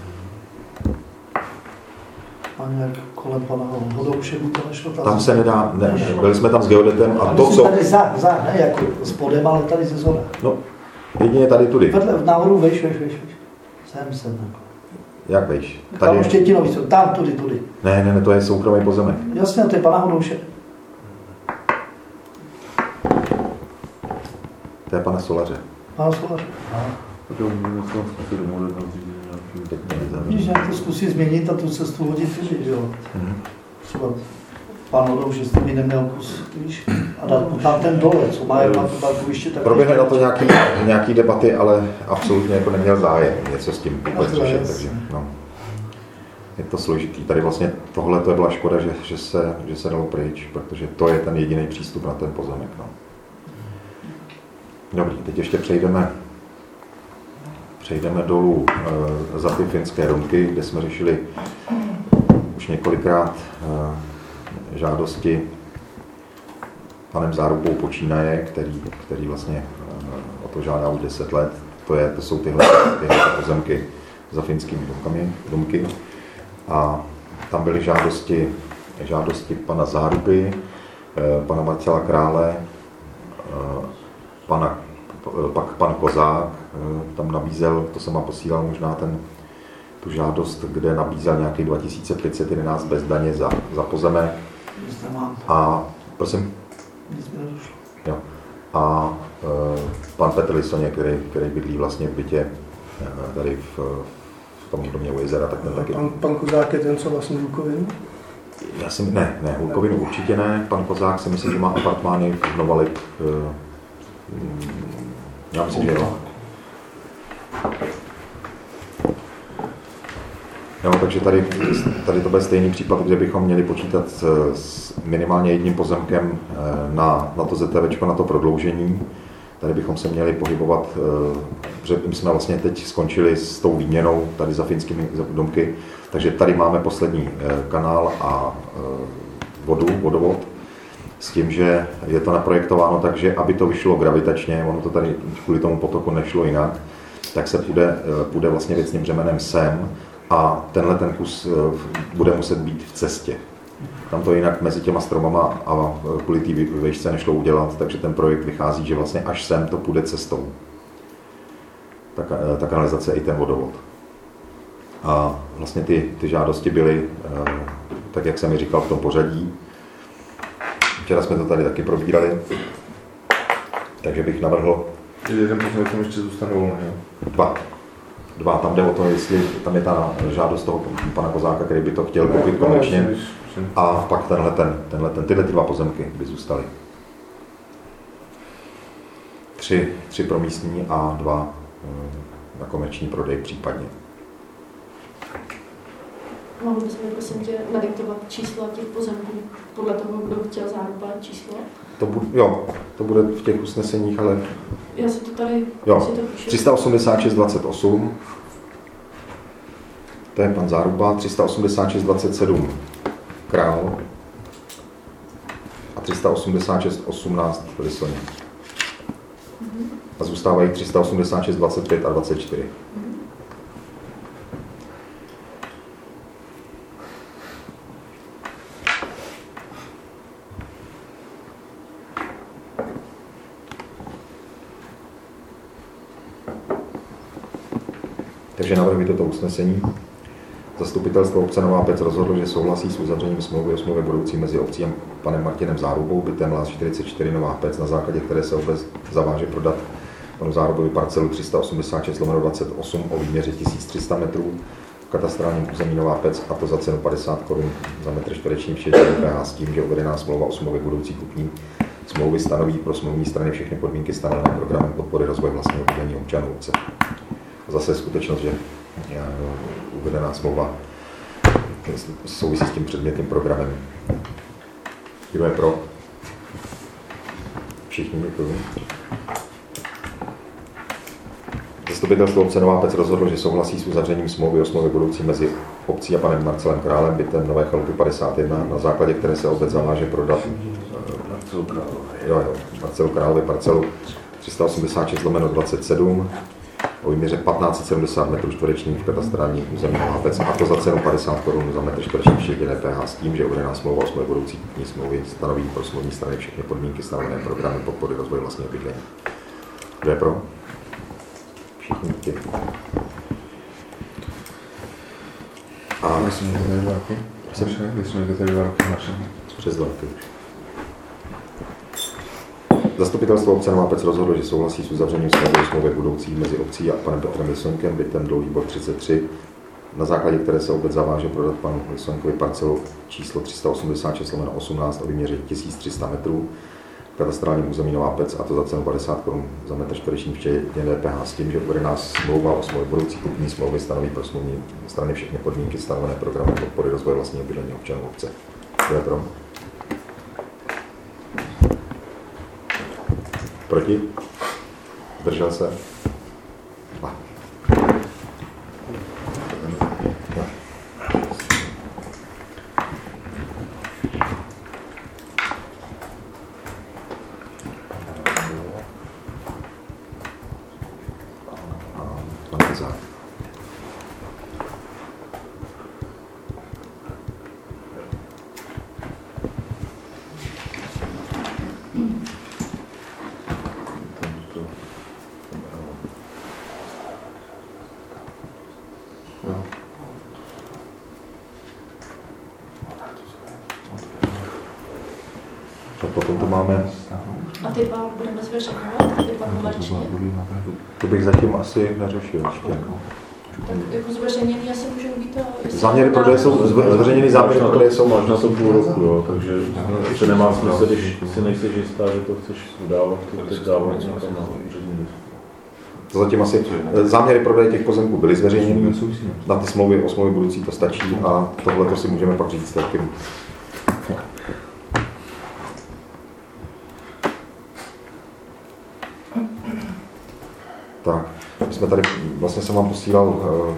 A nějak kolem pana Hodoušeku to nešlo? Tam se nedá, byli jsme tam s geodetem a to, co... Tady vzad, ne jako spodem, ale tady ze zhora. No, jedině tady tudy. Vedle, nahoru vejš. Sem. Jak vejš? Tam Štětinový jsou, tam tudy. Ne, to je soukromý pozemek. Jasně, to je pana Hodouše. To je pana Solaře. Pana Solaře. Tak jo, můžeme se tam zkusit domluvit na zřízení nějaký... Víš, nějak to zkusí změnit a tu cestu hodit tudy, jo. Třeba pan Hodouše s tím neměl kus, víš, a dát tam ten dole, co má na to parkoviště. Proběhly na to nějaký debaty, ale absolutně jako neměl zájem něco s tím vůbec řešit, takže no. Je to složitý. Tady vlastně tohle to byla škoda, že se dalo pryč, protože to je ten jediný přístup na ten pozemek. No. Dobrý, teď ještě přejdeme dolů za ty finské domky, kde jsme řešili už několikrát žádosti panem Zárubou počínaje, který vlastně o to žádá už 10 let. To jsou tyhle pozemky za finskými domky. A tam byly žádosti pana Záruby, pana Marcela Krále, pak pan Kozák tam nabízel, to jsem vám posílal možná tu žádost, kde nabízel nějaký 2511 bez daně za pozemek. A prosím? Jo. A pan Petr Lisoně, který bydlí vlastně v bytě tady v tom domě u jezera, tak ten taky. Pan Kozák je ten, co vlastně Hulkovinu? Ne, Hulkovinu určitě ne. Pan Kozák si myslím, že má apartmány v Novalip. Já myslím, že jo. Jo, takže tady to bude stejný případ, kde bychom měli počítat s minimálně jedním pozemkem na to ZTVčko, na to prodloužení. Tady bychom se měli pohybovat, protože my jsme vlastně teď skončili s tou výměnou tady za finskými domky, takže tady máme poslední kanál a vodovod, s tím, že je to naprojektováno tak, že aby to vyšlo gravitačně, ono to tady kvůli tomu potoku nešlo jinak, tak se půjde vlastně věcným břemenem sem a ten kus bude muset být v cestě. Tam to jinak mezi těma stromama a kvůli té výšce nešlo udělat, takže ten projekt vychází, že vlastně až sem to půjde cestou. Ta kanalizace i ten vodovod. A vlastně ty žádosti byly, tak jak jsem mi říkal, v tom pořadí. Včera jsme to tady taky probírali, takže bych navrhl... Jeden pozemek tam ještě zůstane volný, jo? Dva, tam jde o to, jestli tam je ta žádost toho pana Kozáka, který by to chtěl koupit konečně. A pak tyhle dva pozemky by zůstaly. 3 pro místní a 2 na komerční prodej případně. Mohl bys mi prosím tě nadiktovat čísla těch pozemků podle toho, kdo chtěl zároveň číslo? To bude v těch usneseních, ale... Já si to tady... Jo, 386,28. To je pan Záruba, 386,27 Král a 386,18 Lisoně. A zůstávají 386,25 a 24. Takže navrhuji toto usnesení. Zastupitelstvo obce Nová Pec rozhodlo, že souhlasí s uzavřením smlouvy o smlouvě budoucí mezi obcí a panem Martinem Zárubou, bytem Lás 44 Nová Pec, na základě které se obec zaváže prodat panu Zárubovi parcelu 386/28 o výměře 1300 metrů v katastrálním území Nová Pec, a to za cenu 50 korun za metr čtvereční včetně DPH, s tím, že uvedená smlouva o smlouvě budoucí kupní smlouvy stanoví pro smluvní strany všechny podmínky stanovené programem podpory rozvoje vlastního bydlení občanů obce. Zase skutečnost, že uvedená smlouva souvisí s tím předmětným programem. Kdo je pro? Všichni, děkuji. Zastupitelstvo obce Nová Pec rozhodlo, že souhlasí s uzavřením smlouvy o smlouvě budoucí mezi obcí a panem Marcelem Králem, bytem Nové Chalupy 51, na základě které se obec zaváže prodat Marcelu Královi parcelu 386/27 o výměře 1570 metrů čtverečních v katastrálním území Nová Pec, a to za cenu 50 korun za metr čtvereční včetně DPH, s tím, že uvedená smlouva o smlouvě budoucí kupní smlouvy stanoví pro smluvní strany všechny podmínky stanovené programy podpory rozvoje vlastního bydlení. Kdo je pro? Všichni děkuji. A myslím, že to je 2 roky. Myslím, že to je 2 roky naše. Přes 2 roky. Zastupitelstvo obce Nová Pec rozhodlo, že souhlasí s uzavřením smlouvy budoucí mezi obcí a panem Petrem Lisonkem, bytem Dlouhý Bor 33, na základě které se obec zaváže prodat panu Lisonkovi parcelu číslo 386/18 o výměře 1300 metrů v katastrálním území Nová Pec, a to za cenu 50 korun za metr čtvereční včetně DPH, s tím, že uvedená smlouva o smlouvě budoucí kupní smlouvy stanoví pro smluvní strany všechny podmínky stanovené programem podpory rozvoje vlastního bydlení občanů obce. Kdo je pro? Proti? Zdržel se? Potom tu máme... A ty 2 budeme zveřejňovat? Ty 2 komerční? To bych zatím asi neřešil ještě. Tak jako zveřejněný asi můžou být... Záměry prodeje jsou, zveřejněný záměry prodeje jsou možná to půl roku, jo, takže to nemá smysl, když si nejsi jistá, že to chceš udávat, to teď dávat někam na úřední. To zatím asi záměry prodeje těch pozemků byly zveřejněny. Na ty smlouvy o smlouvy budoucí to stačí a tohle to si můžeme pak říct taky. Tak, my jsme tady, vlastně jsem vám posílal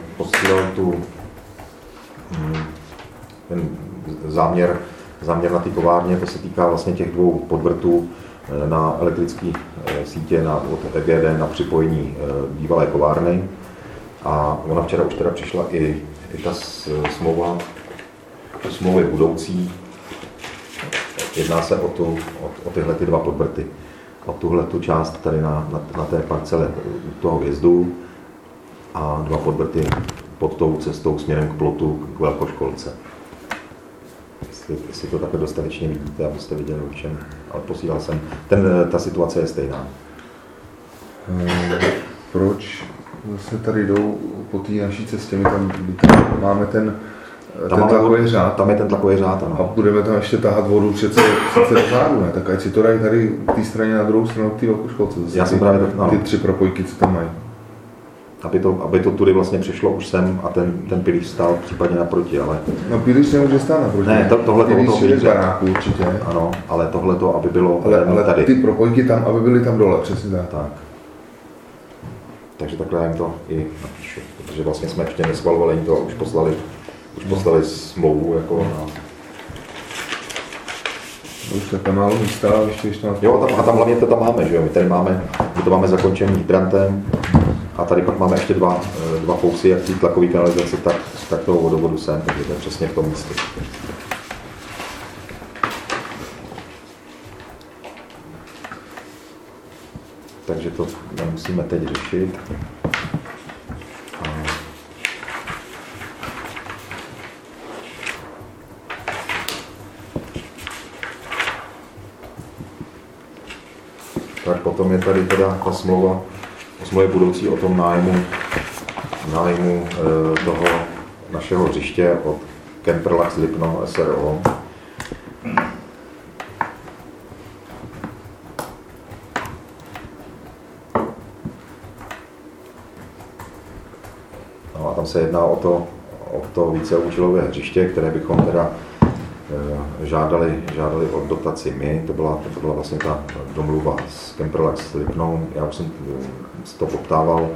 ten záměr na té továrně, to se týká vlastně těch 2 podvrtů na elektrické sítě od EGD na připojení bývalé továrny. A ona včera už teda přišla i ta smlouvy budoucí. Jedná se o tyhle 2 podvrty. O tuhletu část tady na té parcele toho vjezdu a 2 podvrty pod tou cestou směrem k plotu k velkoškolce. Jestli to takhle dostatečně vidíte, abyste viděli o čem, ale posílal jsem. Ta situace je stejná. Proč vlastně tady jdou po té naší cestě? My tam máme ten tlakový řád. Tam je ten tlakový řád, ano. A budeme tam ještě tahat vodu přece zádu, ne? Tak ať si to dají tady k té straně na druhou stranu k té velkoškolce. Já jsem právě tak, ty 3 propojky, co tam mají. Aby to tudy vlastně přišlo už sem a ten pilíř stál případně naproti, ale... No pilíř nemůže stát naproti. Ne, tohle toho pilíř je baráku určitě. Ano, ale tohle to, aby bylo ale tady. Ty propojky tam, aby byly tam dole, přesně tak. Takže takhle já jim to i napíšu, protože vlastně jsme ještě neschvalovali, jim to už poslali smlouvu jako na... Už takhle málo místa, ještě tam... Jo, a tam hlavně to tam máme, že jo, my to máme zakončený hydrantem a tady pak máme ještě dva fousy, jak tý tlakový kanalizace, tak toho vodovodu sem, takže to je přesně v tom místě. Takže to nemusíme teď řešit. Tak potom je tady teda ta smlouva o smlouvě budoucí o tom nájmu toho našeho hřiště od Kemperlachs Lipno SRO. No a tam se jedná o to víceúčelové hřiště, které bychom teda žádali o dotaci my. To byla vlastně ta domluva s Kemperlachs Lipnou. Já už jsem to poptával.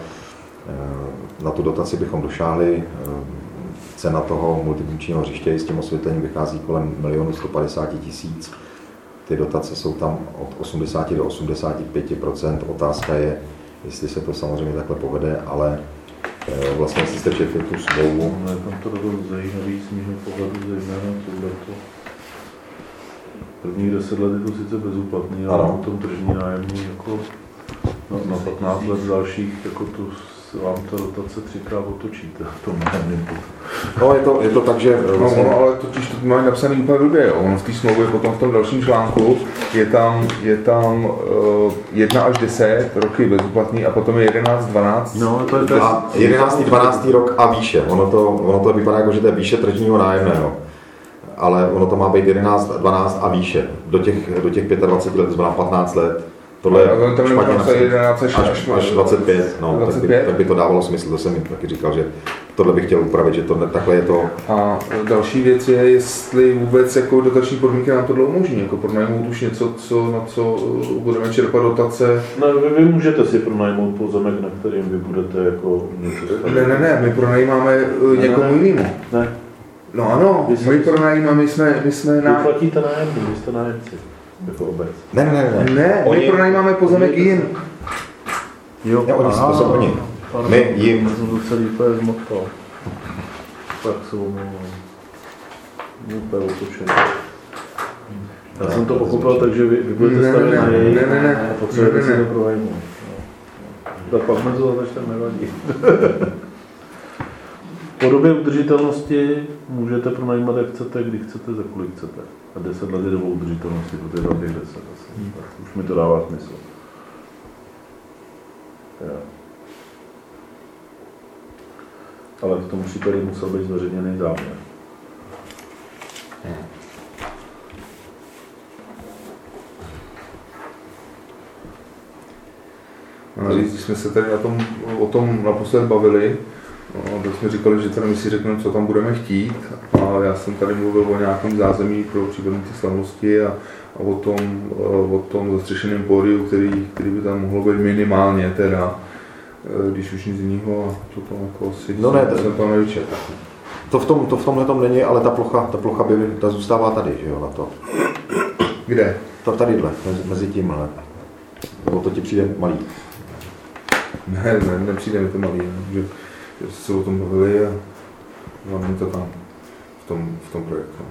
Na tu dotaci bychom došáhli. Cena toho multifunkčního hřiště s tím osvětlením vychází kolem 1 150 000. Ty dotace jsou tam od 80 do 85%. Otázka je, jestli se to samozřejmě takhle povede, ale vlastně si jste četli tu smlouvu. Ale tam to bylo zajímavý z mého pohledu, zejména tohleto. Prvních 10 let je to sice bezúplatný, ale potom tržní nájemní jako na 15 let dalších, jako to vám ta dotace 3x otočíte v tom nájemným. No, je to tak, že... Vlastně... No, ale totiž to mají napsaný úplně blbě, jo. Ono v té smlouvě potom v tom dalším článku je tam 1 až 10 roky bezúplatný a potom je 11, 12. No, to je 11, 12 rok a výše. Ono to vypadá jako, že to je výše tržního nájemného. Ale ono to má být 11, 12 a výše. Do těch 25 let, to znamená 15 let. Tohle je špatně napsané. Až 25, no, 25? Tak by to dávalo smysl, to jsem taky říkal, že tohle bych chtěl upravit, že takhle je to. A další věc je, jestli vůbec jako dotační podmínky nám tohle umožní, jako pronajmout už něco, na co budeme čerpat dotace. No, vy můžete si pronajmout pozemek, na kterým vy budete jako něco stavit. Ne, my pronajímáme někomu jinému. Ne. No ano, my pronajímáme, my jsme Vy platíte nájemný, vy jste nájemci. Jako obec. Ne, my pronajímáme pozemek jim. Jo, to jsou oni. My jim. Já jsem to celý úplně zmotal. Tak se omlouvám. Úplně otočený. Já jsem to pochopil tak, že vy budete stavět na její a potřebujete si to pronajmout. Tak pak mi to začne nevadí. Po době udržitelnosti můžete pronajímat jak chcete, kdy chcete, za kolik chcete. A 10 let je dobou udržitelnosti, protože tam těch 10 asi. Tak už mi to dává smysl. Ja. Ale v tom případě musel být zveřejněný záměr. A navíc, když jsme se tady o tom naposled bavili, tak jsme říkali, že tady my si řekneme, co tam budeme chtít. A já jsem tady mluvil o nějakém zázemí pro případné ty slavnosti a o tom zastřešeném pódiu, který by tam mohlo být minimálně teda, když už nic jiného, a to tam jako asi jsem tam nevyčetl. To v tomhle tom není, ale ta plocha ta zůstává tady, že jo, na to. Kde? Tadyhle, mezi tímhle. Nebo to ti přijde malý? Ne, nepřijde mi to malý, že se o tom bavili a hlavně to tam v tom projektu.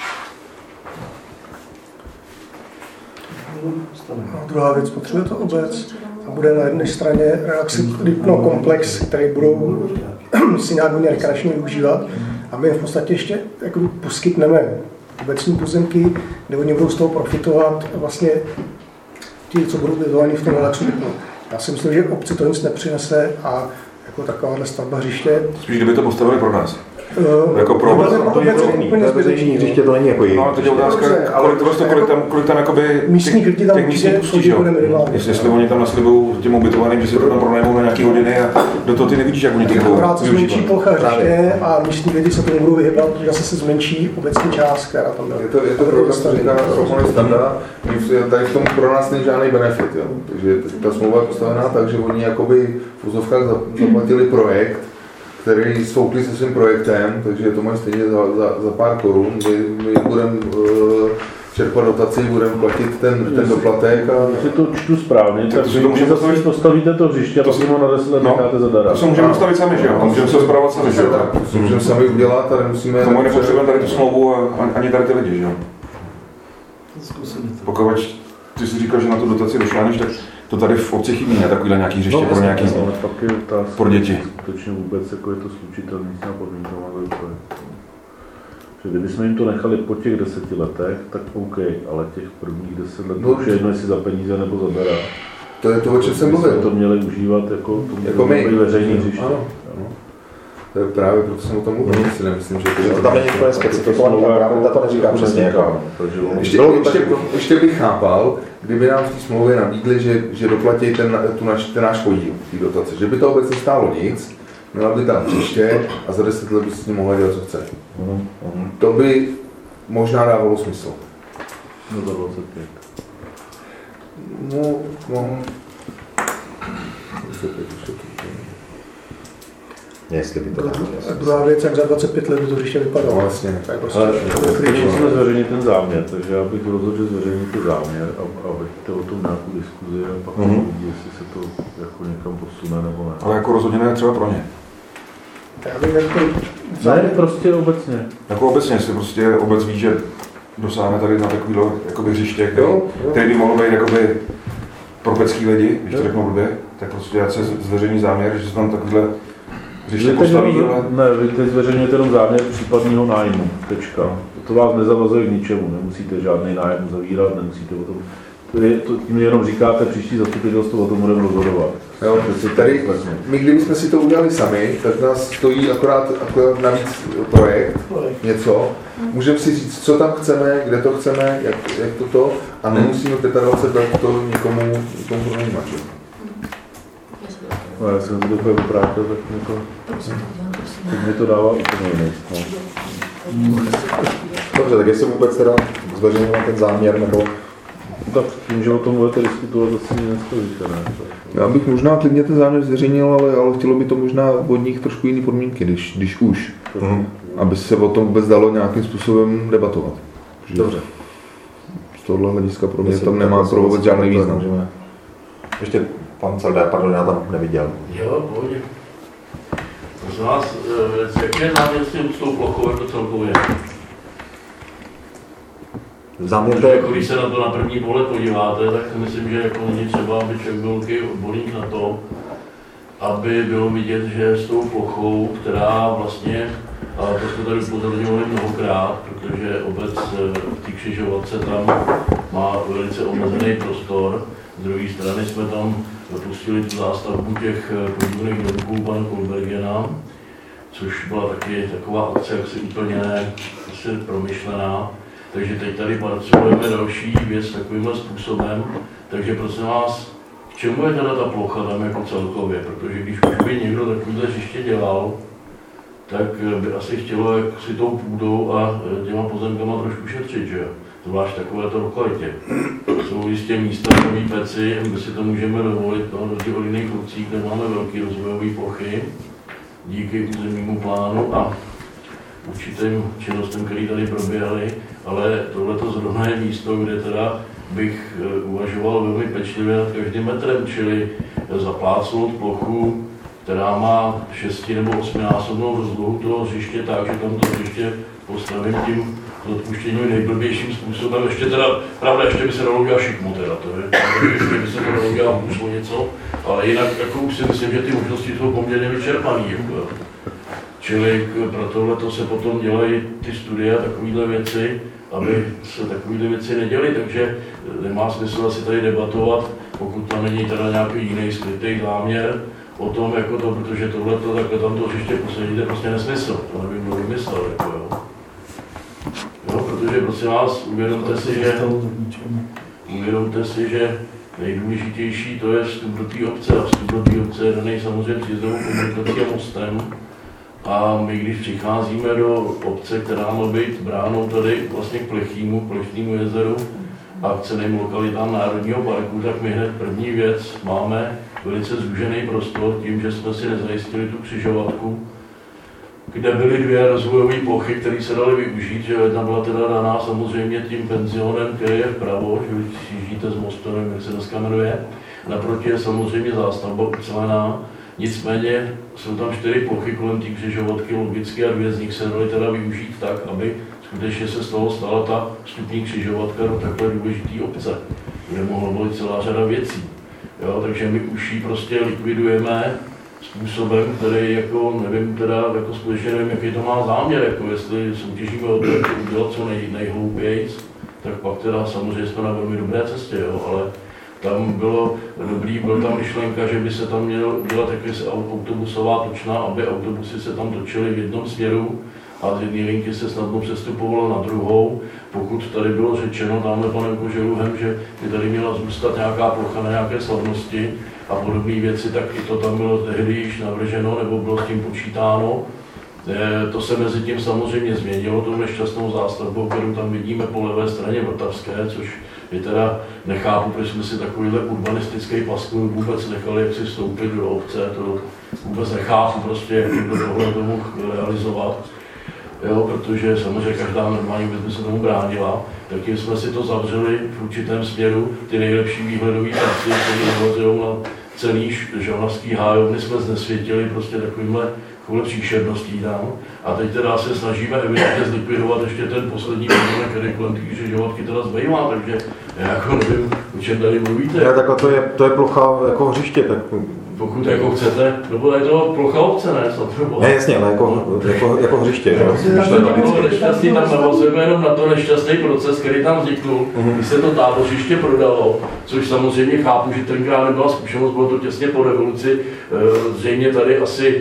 A druhá věc, potřebuje to obec. A bude na jedné straně komplex, který budou si nějak rekreačně využívat. A my v podstatě ještě jako poskytneme obecní pozemky, kde oni budou z toho profitovat vlastně ti, co budou vyzvaní v tom relaxu rytmu. Já si myslím, že obci to nic nepřinese a jako takováhle stavba hřiště. Spíš kdyby to postavili pro nás. Jako pro veřejný hřiště, to není jako jejich. No, teď je otázka, kolik tam jakoby místních lidí tam místních pustí, že jo? Jestli oni tam naslibují těm ubytovaným, že si to tam pronajmou na nějaký hodiny a do toho ty nevidíš, jak oni to budou využívat. Zmenší plocha hřiště a místní lidi se tomu budou vyhýbat, protože zase se zmenší obecní část, která tam byla. Je to program, co říká Roman Standa, tady v tom pro nás není žádný benefit, jo? Takže ta smlouva je postavená tak, že oni jakoby v úzovkách zaplatili projekt, který svoukli se svým projektem, takže to mají stejně za pár korun. My budeme čerpat dotaci, budeme platit ten doplatek. Když to čtu správně, tak vy zase postavíte to hřiště a potom ho na 10 let necháte zadarmo. To se můžeme postavit sami, že jo? A můžeme se spravovat sami, že jo? To můžeme sami udělat, ale musíme... Tomu nepotřebujeme tady tu smlouvu ani tady ty lidi, že jo? Pokud ty jsi říkal, že na tu dotaci došláneš, tak to tady v obci chybí, ne? Takovýhle nějaký hřiště pro nějaký pro děti. Skutečně vůbec jako je to slučitelné s těma podmínkama projektu. Že kdybychom jim to nechali po těch 10 letech, tak OK, ale těch prvních 10 let už je jedno, jestli za peníze nebo za bera. To je to, o čem jsem mluvil. To měli užívat jako my veřejný hřiště. To je právě proto jsem o tom mluvil, si nemyslím, že to tam není úplně specifikovaný, a to neříká přesně jako. Ještě bych chápal, kdyby nám v té smlouvě nabídli, že doplatí ten náš podíl, té dotace, že by to vůbec nestálo nic, měla by tam příště a za 10 let by si s tím mohla dělat, co chce. To by možná dávalo smysl. No za 25. No. Jestli by to dávalo. A druhá věc, jak za 25 let by to hřiště vypadalo. Vlastně. Ale musíme zveřejnit ten záměr, takže já bych rozhodl, že zveřejníte záměr a veďte o tom nějakou diskuzi a pak uvidí, jestli se to jako někam posune nebo ne. Ale jako rozhodně ne třeba pro ně. Ne, prostě obecně. Jako obecně, jestli prostě obec ví, že dosáhne tady na takovýhle jakoby hřiště, který by mohlo být jakoby pro pecký lidi, když to řeknu blbě, tak prostě já se zveřejní záměr, že se tam takovýhle hřiště postaví, ale... Ne, vy teď zveřejňujete jenom záměr případného nájmu, tečka. To vás nezavazuje k ničemu, nemusíte žádný nájem zavírat, nemusíte o tom... Tím jenom říkáte, příští zastupitelstvo o tom budeme rozhodovat. Jo, tady, my kdybychom si to udělali sami, tak nás stojí akorát navíc projekt, něco. Můžeme si říct, co tam chceme, kde to chceme, jak toto, a nemusíme 25 let to nikomu pronajímat. No, já jsem si takové vyprávěl, tak jako... Teď mi to dává úplně jiný. Dobře, tak jestli vůbec teda zveřejňovat ten záměr, nebo... Tak tím, že o tom budete diskutovat, zase mě neskovíte, ne? Já bych možná klidně ten záměr zveřejnil, ale chtělo by to možná od nich trošku jiný podmínky, když už. Aby se o tom vůbec dalo nějakým způsobem debatovat. Dobře. Z tohohle hlediska pro mě tam nemá pro vůbec žádný význam. Ještě pan Celdé, pardon, já tam neviděl. Jo, pohodě. Prosím vás, jaký je záměr s tou plochou jako celkově? Záměr to je... Když se na to na první pohled podíváte, tak myslím, že jako není třeba, aby člověk byl odborník na to, aby bylo vidět, že s tou plochou, která vlastně, a to jsme tady upozorňovali mnohokrát, protože obec v té křižovatce tam má velice omezený prostor. Z druhé strany jsme tam dopustili tu zástavbu těch podivných domků pana Kolbergena, což byla taky taková akce, jak si úplně promyšlená. Takže teď tady pracujeme další věc takovýmhle způsobem. Takže prosím vás, k čemu je teda ta plocha tam jako celkově, protože když už by někdo takovýhle hřiště dělal, tak by asi chtělo jak si tou půdou a těma pozemkama trošku šetřit, že jo? Zvlášť takovéto lokalitě. Jsou jistě místa, nový peci, kde si to můžeme dovolit, no, do těch jiných obcí, kde máme velké rozvojové plochy, díky územnímu plánu a určitým činnostem, které tady proběhly, ale tohleto zrovna je místo, kde teda bych uvažoval velmi pečlivě nad každým metrem, čili zaplácnout plochu, která má 6 nebo 8násobnou rozlohu toho hřiště, tak, že tam to hřiště postavím tím odpuštěním nejblbějším způsobem. Ještě teda, pravda, ještě by se dalo udělat šikmo teda, to je, ještě by se to dalo udělat hůř něco, ale jinak jako už si myslím, že ty možnosti jsou poměrně vyčerpaný. Jako. Čili pro tohleto se potom dělají ty studie a takovéhle věci, aby se takovéhle věci neděly, takže nemá smysl asi tady debatovat, pokud tam není teda nějaký jiný skrytý záměr o tom, jako to, protože tohleto, takhle tam to hřiště posadíte, prostě nesmysl, to nevím, kdo vymyslel, jako jo. Jo, protože prosím vás, uvědomte si, že nejdůležitější to je vstup do té obce a vstup do té obce je daný samozřejmě příjezdovou komunikací a mostem. A my, když přicházíme do obce, která má být bránou tady vlastně k Plechnému jezeru a k ceným lokalitám Národního parku, tak my hned první věc máme velice zúžený prostor tím, že jsme si nezajistili tu křižovatku, kde byly 2 rozvojové plochy, které se daly využít, že jedna byla teda daná samozřejmě tím penzionem, který je vpravo, že když jíždíte z mostu, nevím, jak se dneska jmenuje, naproti je samozřejmě zástavba ucelená. Nicméně jsou tam 4 plochy kolem té křižovatky logicky a 2 z nich se daly teda využít tak, aby skutečně se z toho stala ta vstupní křižovatka do takové důležité obce, kde mohla být celá řada věcí. Jo, takže my už ji prostě likvidujeme způsobem, který jako nevím teda, jako skutečně nevím, jaký to má záměr, jako jestli soutěžíme o to, jak to udělat co nejhloupějc, tak pak teda samozřejmě jsme na velmi dobré cestě, jo, ale tam bylo dobrý, byla tam myšlenka, že by se tam měl dělat jakési autobusová točna, aby autobusy se tam točily v jednom směru a z jedné linky se snadno přestupovalo na druhou. Pokud tady bylo řečeno tamhle panem Koželuhem, že by tady měla zůstat nějaká plocha na nějaké slavnosti a podobné věci, tak i to tam bylo tehdy již navrženo nebo bylo s tím počítáno. To se mezi tím samozřejmě změnilo, tou nešťastnou zástavbou, kterou tam vidíme po levé straně Vltavské, což je teda nechápu, proč jsme si takovýhle urbanistický paskvil vůbec nechali, jak si vstoupit do obce, to vůbec nechápu prostě, jak to tohle to mohl realizovat. Jo, protože samozřejmě každá normální věc by se tomu bránila, tak tím jsme si to zavřeli v určitém směru, ty nejlepší výhledové party, které navazují na celý žalnavský hájovny, jsme znesvětili prostě takovýmhle příšerností tam. A teď teda se snažíme evidentně zlikvidovat ještě ten poslední pozemek, který kolem té křižovatky teda zbývá, takže já jako nevím, o čem tady mluvíte. Ne, takhle to je plocha jako hřiště, tak... Pokud jako chcete, nebo je to plocha obce, ne? Ne, jasně, ale jako hřiště. Nešťastný tam navazujeme jenom na to nešťastný proces, který tam vzniknul, když se to tábořiště prodalo, což samozřejmě chápu, že tenkrát nebyla zkušenost, bylo to těsně po revoluci, zřejmě tady asi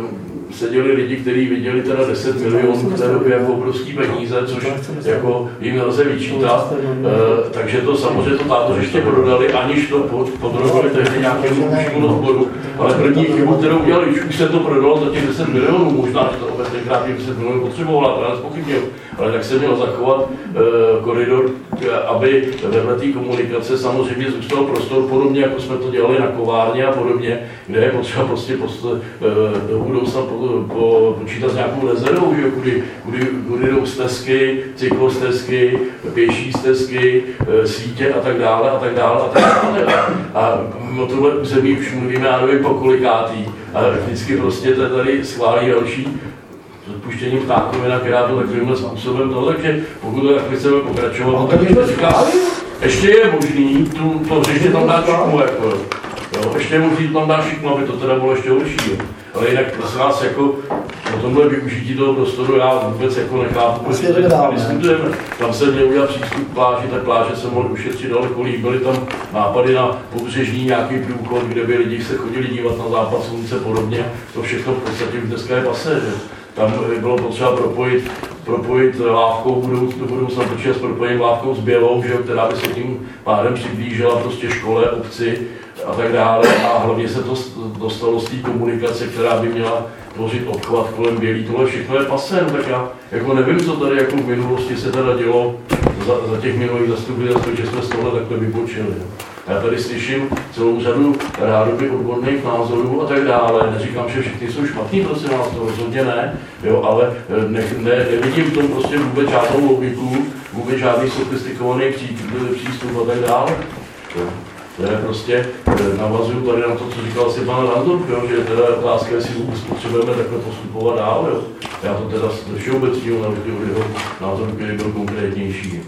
seděli lidi, kteří viděli teda 10 milionů v té době jako obrovský peníze, což jako jim nelze vyčítat. Takže to samozřejmě to tábořiště prodali, aniž to podrobili tehdy nějakému účetnímu odboru. Ale první chybu, kterou udělali, už se to prodalo za těch 10 milionů, možná, že to obec tenkrát těch 10 milionů potřebovala, to nezpochybnil, ale tak se měl zachovat koridor, aby vedle té komunikace samozřejmě zůstal prostor, podobně jako jsme to dělali na kovárně a podobně, kde je potřeba prostě do budoucna počítat s nějakou rezervou, že kudy jdou stezky, cyklostezky, pěší stezky, sítě a tak dále a tak dále a tak dále. A o tohle území už mluvíme, já nevím po kolikátý, a vždycky prostě tady schválí další s odpuštěním ptákovina, která to takovýmhle způsobem toho, takže pokud to takhle chceme pokračovat, tak říká, ještě je možný to hřiště tam dát šikmu, jako, jo, ještě je možný tam dát šikmu, aby to teda bylo ještě horší, jo. Ale jinak prosím vás, jako o tomhle využití toho prostoru já vůbec jako nechápu, proč tady diskutujeme. Tam se měl udělat přístup k pláži, tak pláže se mohly ušetřit daleko líp, byly tam nápady na pobřežní nějaký průchod, kde by lidi se chodili dívat na západ slunce podobně, to všechno v podstatě už dneska je pasé, že? Tam bylo potřeba propojit Lávkou, do budoucna počítat s propojením Lávkou s Bělou, že, která by se tím pádem přiblížila prostě škole, obci a tak dále. A hlavně se to dostalo z té komunikace, která by měla tvořit obchvat kolem Bělý. Tohle všechno je pasé, no tak já jako nevím, co tady jako v minulosti se teda dělo za těch minulých zastupitelství, že jsme z tohle takhle vypočili. Já tady slyším celou řadu rádoby odborných názorů a tak dále. Neříkám, že všichni jsou špatný, prosím vás, to rozhodně ne, jo, ale nevidím v tom prostě vůbec žádnou logiku, vůbec žádný sofistikovaný přístup a tak dále. To je prostě, navazuju tady na to, co říkal si pan Landorf, že teda je otázka, jestli vůbec potřebujeme takhle postupovat dál. Jo. Já to teda z všeobecního jeho názor, který byl konkrétnější.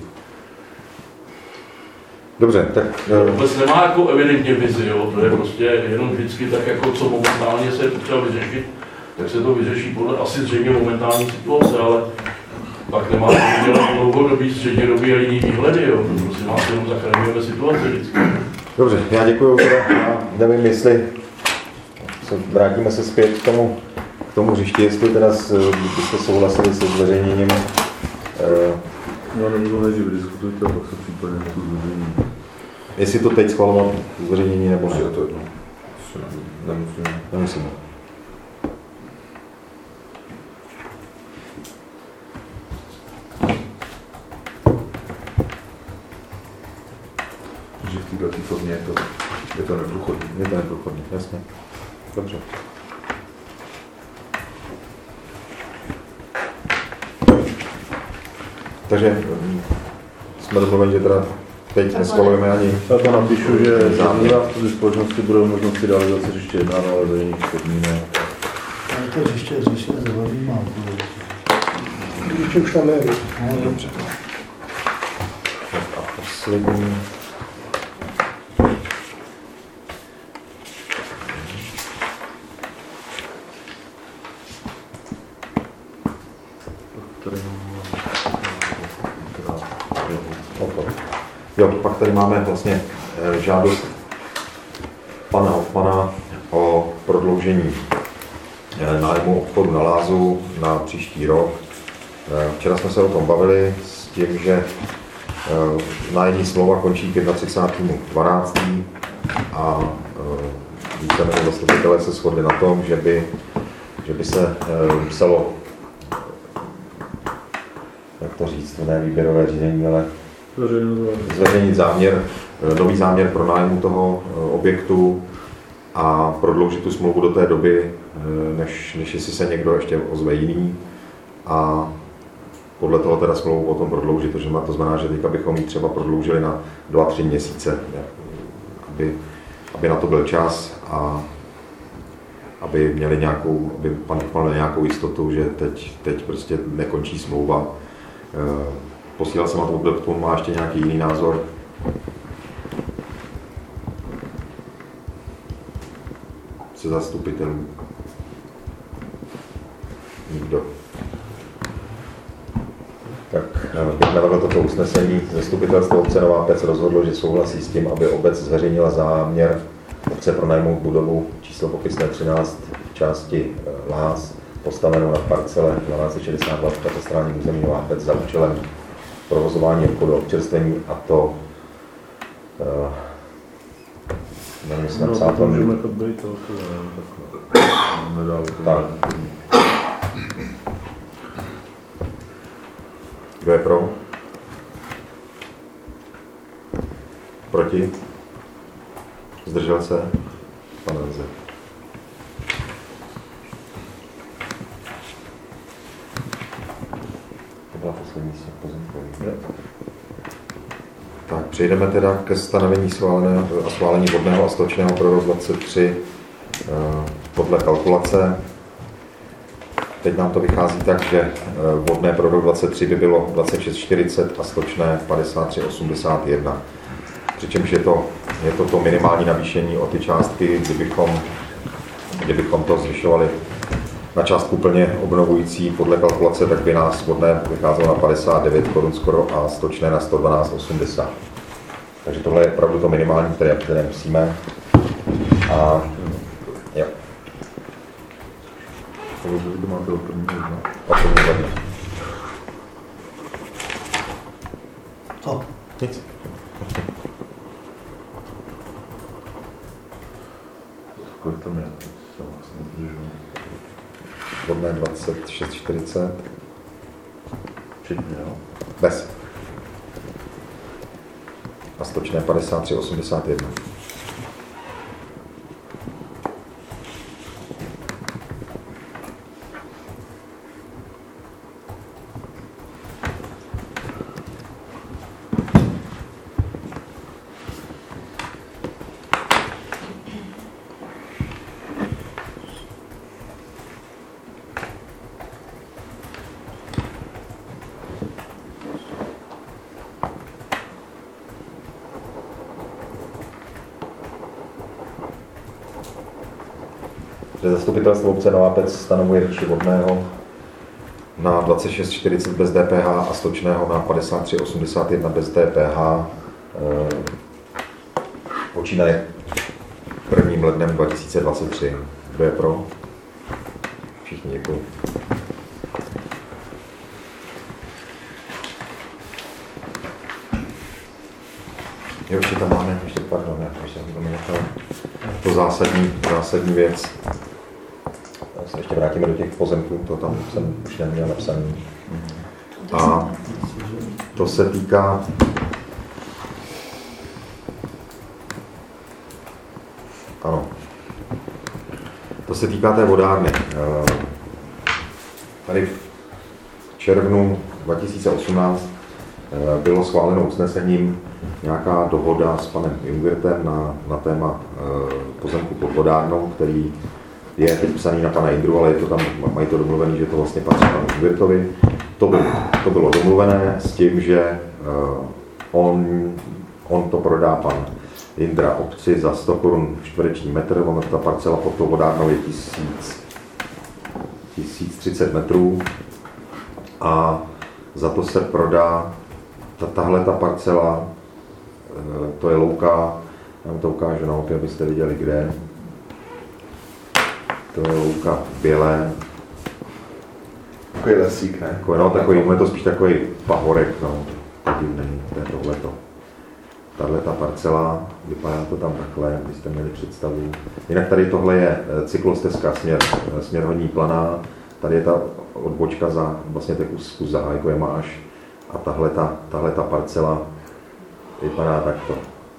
Dobře, tak... Vůbec nemá jako evidentně vizi, jo. To je prostě jenom vždycky tak, jako co momentálně se potřeba vyřešit, tak se to vyřeší podle asi zřejmě momentální situace, ale pak nemá dělat dlouhodobý, střednědobý a jiný výhledy, jo. To prostě nás jenom zachraňujeme situaci vždycky. Dobře, já děkuji. Já nevím, jestli vrátíme se zpět k tomu hřišti, jestli teda byste souhlasili se zveřejněním. No, nebo než vy diskutujte, a pak se případně na to zveřejnění. Jestli to teď schvalovat zveřejnění, nebo ne? To jedno. Nemusíme. Že v této formě je to neprůchodné. Je to neprůchodné, jasně. Dobře. Takže jsme domluveni, že teda teď neschvalujeme ani... Já to napíšu, že záměr společnosti budou možnosti realizace ještě jedna, ale za jiných podmínek. Ale to ještě řešíme za velmi málo. Ještě už tam je. No, dobře. A poslední... Jo, pak tady máme vlastně žádost pana Hoffmana o prodloužení nájmu obchodu na Lázu na příští rok. Včera jsme se o tom bavili s tím, že nájemní smlouva končí k 31.12. a víceméně zastupitelé se shodli na tom, že by se muselo, jak to říct, ne výběrové řízení, ale zveřejnit nový záměr pro nájmu toho objektu a prodloužit tu smlouvu do té doby, než jestli se někdo ještě ozve jiný a podle toho teda smlouvu potom prodloužit, protože to znamená, že teďka bychom ji třeba prodloužili na 2-3 měsíce, aby na to byl čas a aby měli aby pan měl nějakou jistotu, že teď prostě nekončí smlouva. Posílal jsem na to, kdo k tomu má ještě nějaký jiný názor. Se zastupitelů. Nikdo. Tak bych navrhl toto usnesení. Zastupitelstvo obce Nová Pec rozhodlo, že souhlasí s tím, aby obec zveřejnila záměr obce pronajmout budovu číslo popisné 13 v části Láz, postavenou na parcele 1262 v katastrálním území Nová Pec za účelem provozování obchodu občerstvení, a to nevím, jestli napsal to. Můžeme to být, tak. Kdo je pro? Proti? Zdržel se? Pan Renze. To byla poslední pozemkový. Tak, přejdeme teda ke stanovení schválení vodného a stočného pro rok 23 podle kalkulace. Teď nám to vychází tak, že vodné pro rok 23 by bylo 26,40 a stočné 53,81. Přičemž je to minimální navýšení o ty částky, kdybychom to zvyšovali na částku plně obnovující podle kalkulace, tak by nás vodné vycházelo na 59 korun skoro a stočné na 112,80. Takže tohle je opravdu to minimální, které musíme. A jo. Kdo máte první možná? Co? Nic. kolik tam je? Vodné 26,40. Včetně, jo? Bez. A stočné 53,81. Zastupitelstvo obce Nová Pec stanovuje výši vodného na 26,40 bez DPH a stočného na 53,81 bez DPH. Počínaje 1. lednem 2023. Kdo je pro? Všichni děkuji. Jo, ještě tam máme, pardon, ještě jsem to nechal. To zásadní věc. Se ještě vrátíme do těch pozemků, to tam jsem už neměl napsaný. A to se týká ano. To se týká té vodárny. Tady v červnu 2018 bylo schváleno usnesením nějaká dohoda s panem Jungwirtem na téma pozemku pod vodárnou, který je teď psaný na pana Jindru, ale je to tam, mají to domluvený, že to vlastně patří panu Jungwirtovi. To bylo domluvené s tím, že on to prodá pan Jindra obci za 100 korun čtvereční metr, ta parcela pod tou vodárnou je 1030 metrů a za to se prodá tahle ta parcela, to je louka, já vám to ukážu na mapě, abyste viděli kde. To je louka Bělé. Takový lesík, ne? Takový, je to spíš takový pahorek, no, podivný, to je tohleto. Tahle ta parcela, vypadá to tam takhle, abyste měli představu. Jinak tady tohle je cyklostezka, směr Horní Planá, tady je ta odbočka za vlastně ten kus Zahájko je máš a tahle ta parcela vypadá takto.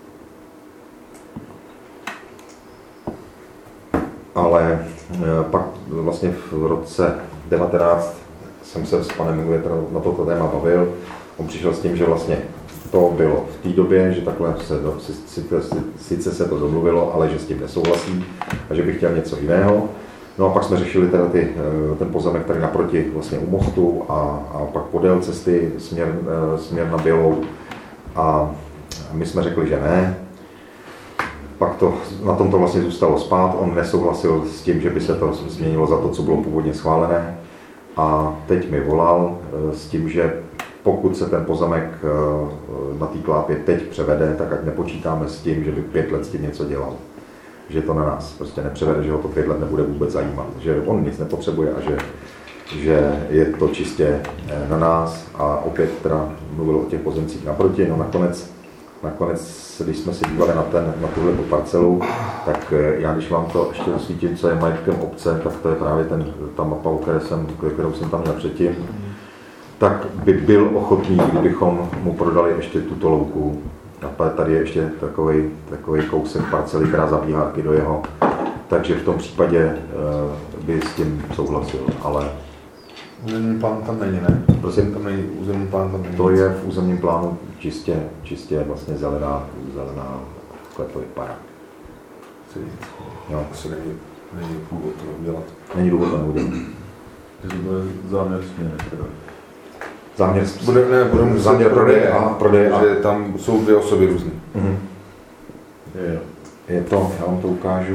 Ale pak vlastně v roce 19 jsem se s panem Jungwirtem na toto téma bavil. On přišel s tím, že vlastně to bylo v té době, že takhle sice se to domluvilo, ale že s tím nesouhlasí a že by chtěl něco jiného. No a pak jsme řešili teda ten pozemek tady naproti vlastně u mostu a pak podél cesty směr na Bělou a my jsme řekli, že ne. Pak na tom to vlastně zůstalo spát, on nesouhlasil s tím, že by se to změnilo za to, co bylo původně schválené. A teď mi volal s tím, že pokud se ten pozemek na té Klápě teď převede, tak ať nepočítáme s tím, že by 5 let s tím něco dělal. Že to na nás prostě nepřevede, že ho to 5 let nebude vůbec zajímat. Že on nic nepotřebuje a že je to čistě na nás. A opět teda mluvil o těch pozemcích naproti, no nakonec, když jsme se dívali na tuhle parcelu, tak já když vám to ještě osvítím, co je majetkem obce, tak to je právě ta mapa, kterou jsem tam měl předtím, tak by byl ochotný, kdybychom mu prodali ještě tuto louku. A tady je ještě takový kousek parcely, která zabíhá taky do jeho. Takže v tom případě by s tím souhlasil, ale... Územní plán tam není, ne? Prosím? Tam není, územní plán tam není. To je v územním plánu čistě vlastně zelená, takhle to vypadá. No, asi není důvod to udělat. Není důvod to neudělat. To bude záměr směr, teda. Záměr prodeje a že tam jsou 2 osoby různý. Mm-hmm. Je to, já vám to ukážu.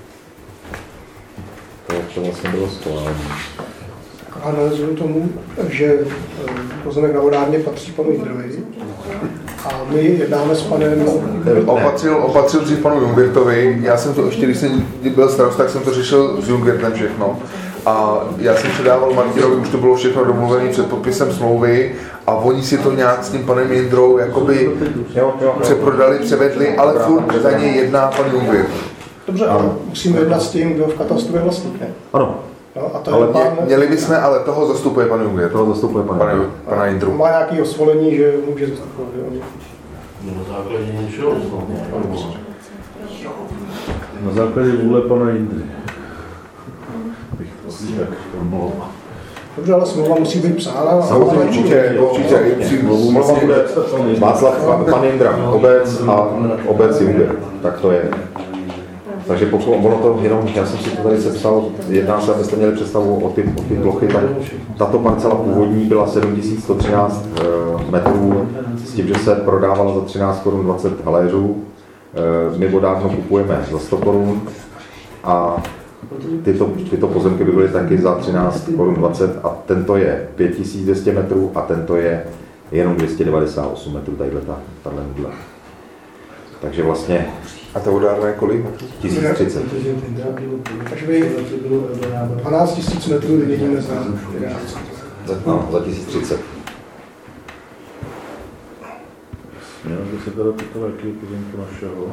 To vlastně bylo schválení. Analyzuji tomu, že pozemek na vodárně patří panu Jindrovi a my jednáme s panem... Opatřil dřív panu Jungwirtovi, já jsem to ještě, když jsem byl starosta, tak jsem to řešil s Jungwirtem všechno. A já jsem předával Martinovi, už to bylo všechno domluvené před podpisem smlouvy a oni si to nějak s tím panem Jindrou jakoby přeprodali, převedli, ale furt za něj jedná pan Jungwirth. Dobře, ale musíme jednat s tím, kdo v katastru je vlastník, ne? Ano. No, a to Ale je pán, měli bychom, ale toho zastupuje pan Junger. Toho zastupuje pana Jindru. má nějaký osvolení, že může zastupovat. Na základě něčeho. Na základě vůle pana Jindry. Dobře, ale smlouva musí být psána. Určitě. Smlouva bude Václav, pan Jindra, obec a obec Junger. Tak to je. Takže pokud ono to jenom, já jsem si to tady sepsal, jedná se, abyste měli představu o ty plochy, tak tato parcela původní byla 7113 metrů, s tím, že se prodávala za 13 korun 20 haléřů. My vodárnu kupujeme za 100 korun a tyto pozemky by byly taky za 13 korun 20 a tento je 5200 metrů a tento je jenom 298 metrů, tahle nudle. Takže vlastně A ta vodárna je kolik? 1030. Takže vy 12 000 metrů vydělíme za 11. Za 1030. Já bych se teda pýtal, jaký je pozemku našeho.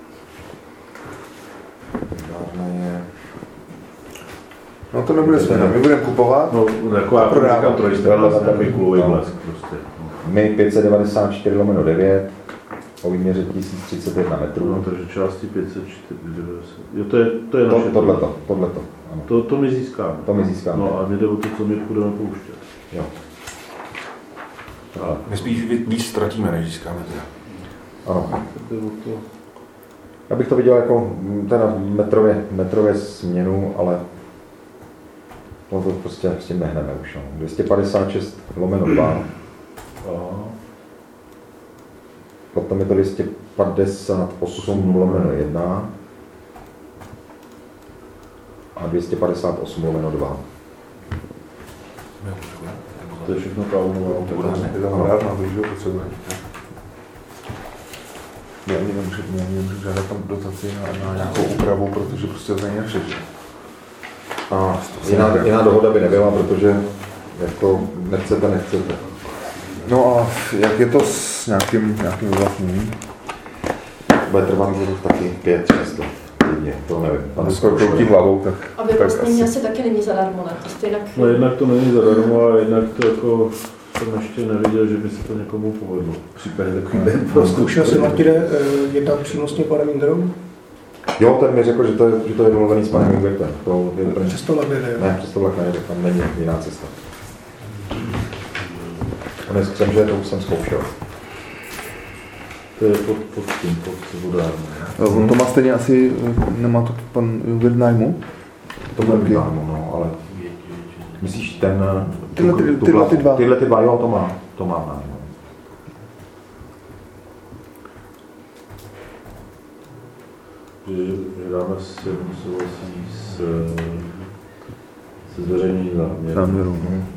Vodárna je... No to nebude stejné, my budeme kupovat. No, jako já to říkám trojstranná, takový kulový blesk prostě. My 594/9 o výměře 1031 metrů. No, takže části 590. Jo, to je naše. Tohleto, ano. To my získáme. To my získáme. No a jde o to, co my budeme pouštět. Jo. My spíš víc ztratíme, než získáme teda. Ano. Já bych to viděl jako teda metrově směnu, ale no to prostě s tím nehneme už. 256/2. Potom je to 258/1 a 258/2. To je všechno kávonová. Je tam vodárna, takže ho potřebujeme. Já nemůžu žádat tam dotaci na nějakou úpravu, protože prostě to není naše. A jiná dohoda by nebyla, protože jako nechcete. No a jak je to s nějakým vlastním? Bude trvat taky 5-6 let. To nevím. Tam kroutí hlavou, tak... A vyvlastnění asi taky není zadarmo, ne? Prostě jinak... No jednak to není zadarmo a jednak to jako jsem ještě neviděl, že by se to někomu povedlo. V případě takový Zkoušel jsi, Martine, jednat přímostně panem Jindrou? Jo, ten mi řekl, že to je domluvený s panem Jindrem. Přes to vlak nejde, jo? Ne, přes to vlak nejde, tam není jiná cesta. On je skřem, že to už jsem zkoušel. To je pod vodárnou. On to má stejně asi, nemá to pan Junger nájmu? To bude nájmu, no, ale... Myslíš Tyhle dva? Tyhle ty dva, jo, to má nájmu. Že dáme si souhlasí se zveřejněním záměru.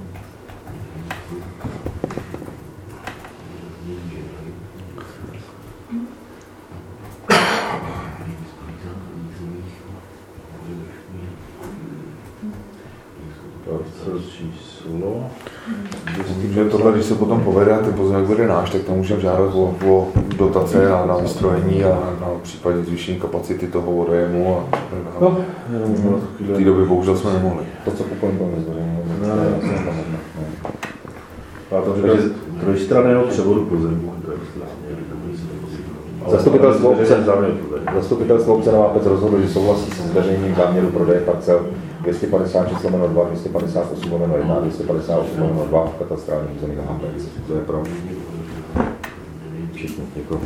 Číslo. Že tohle, když se potom povede a ten pozemek bude náš, tak tam můžeme žádat o dotace na vystrojení a na případě zvýšení kapacity toho vodojemu. V té době bohužel jsme nemohli. To, co kupujeme, to nezveřejně. A to říká trojstranného převodu pozemku. Zastupitelstvo obce Nová Pec rozhodlo, že souhlasí se zveřejněním záměru prodeje parcel 256/2, 258/1, 258/2 v katastrálním území Nová Pec. To je pro všichni. Děkuji.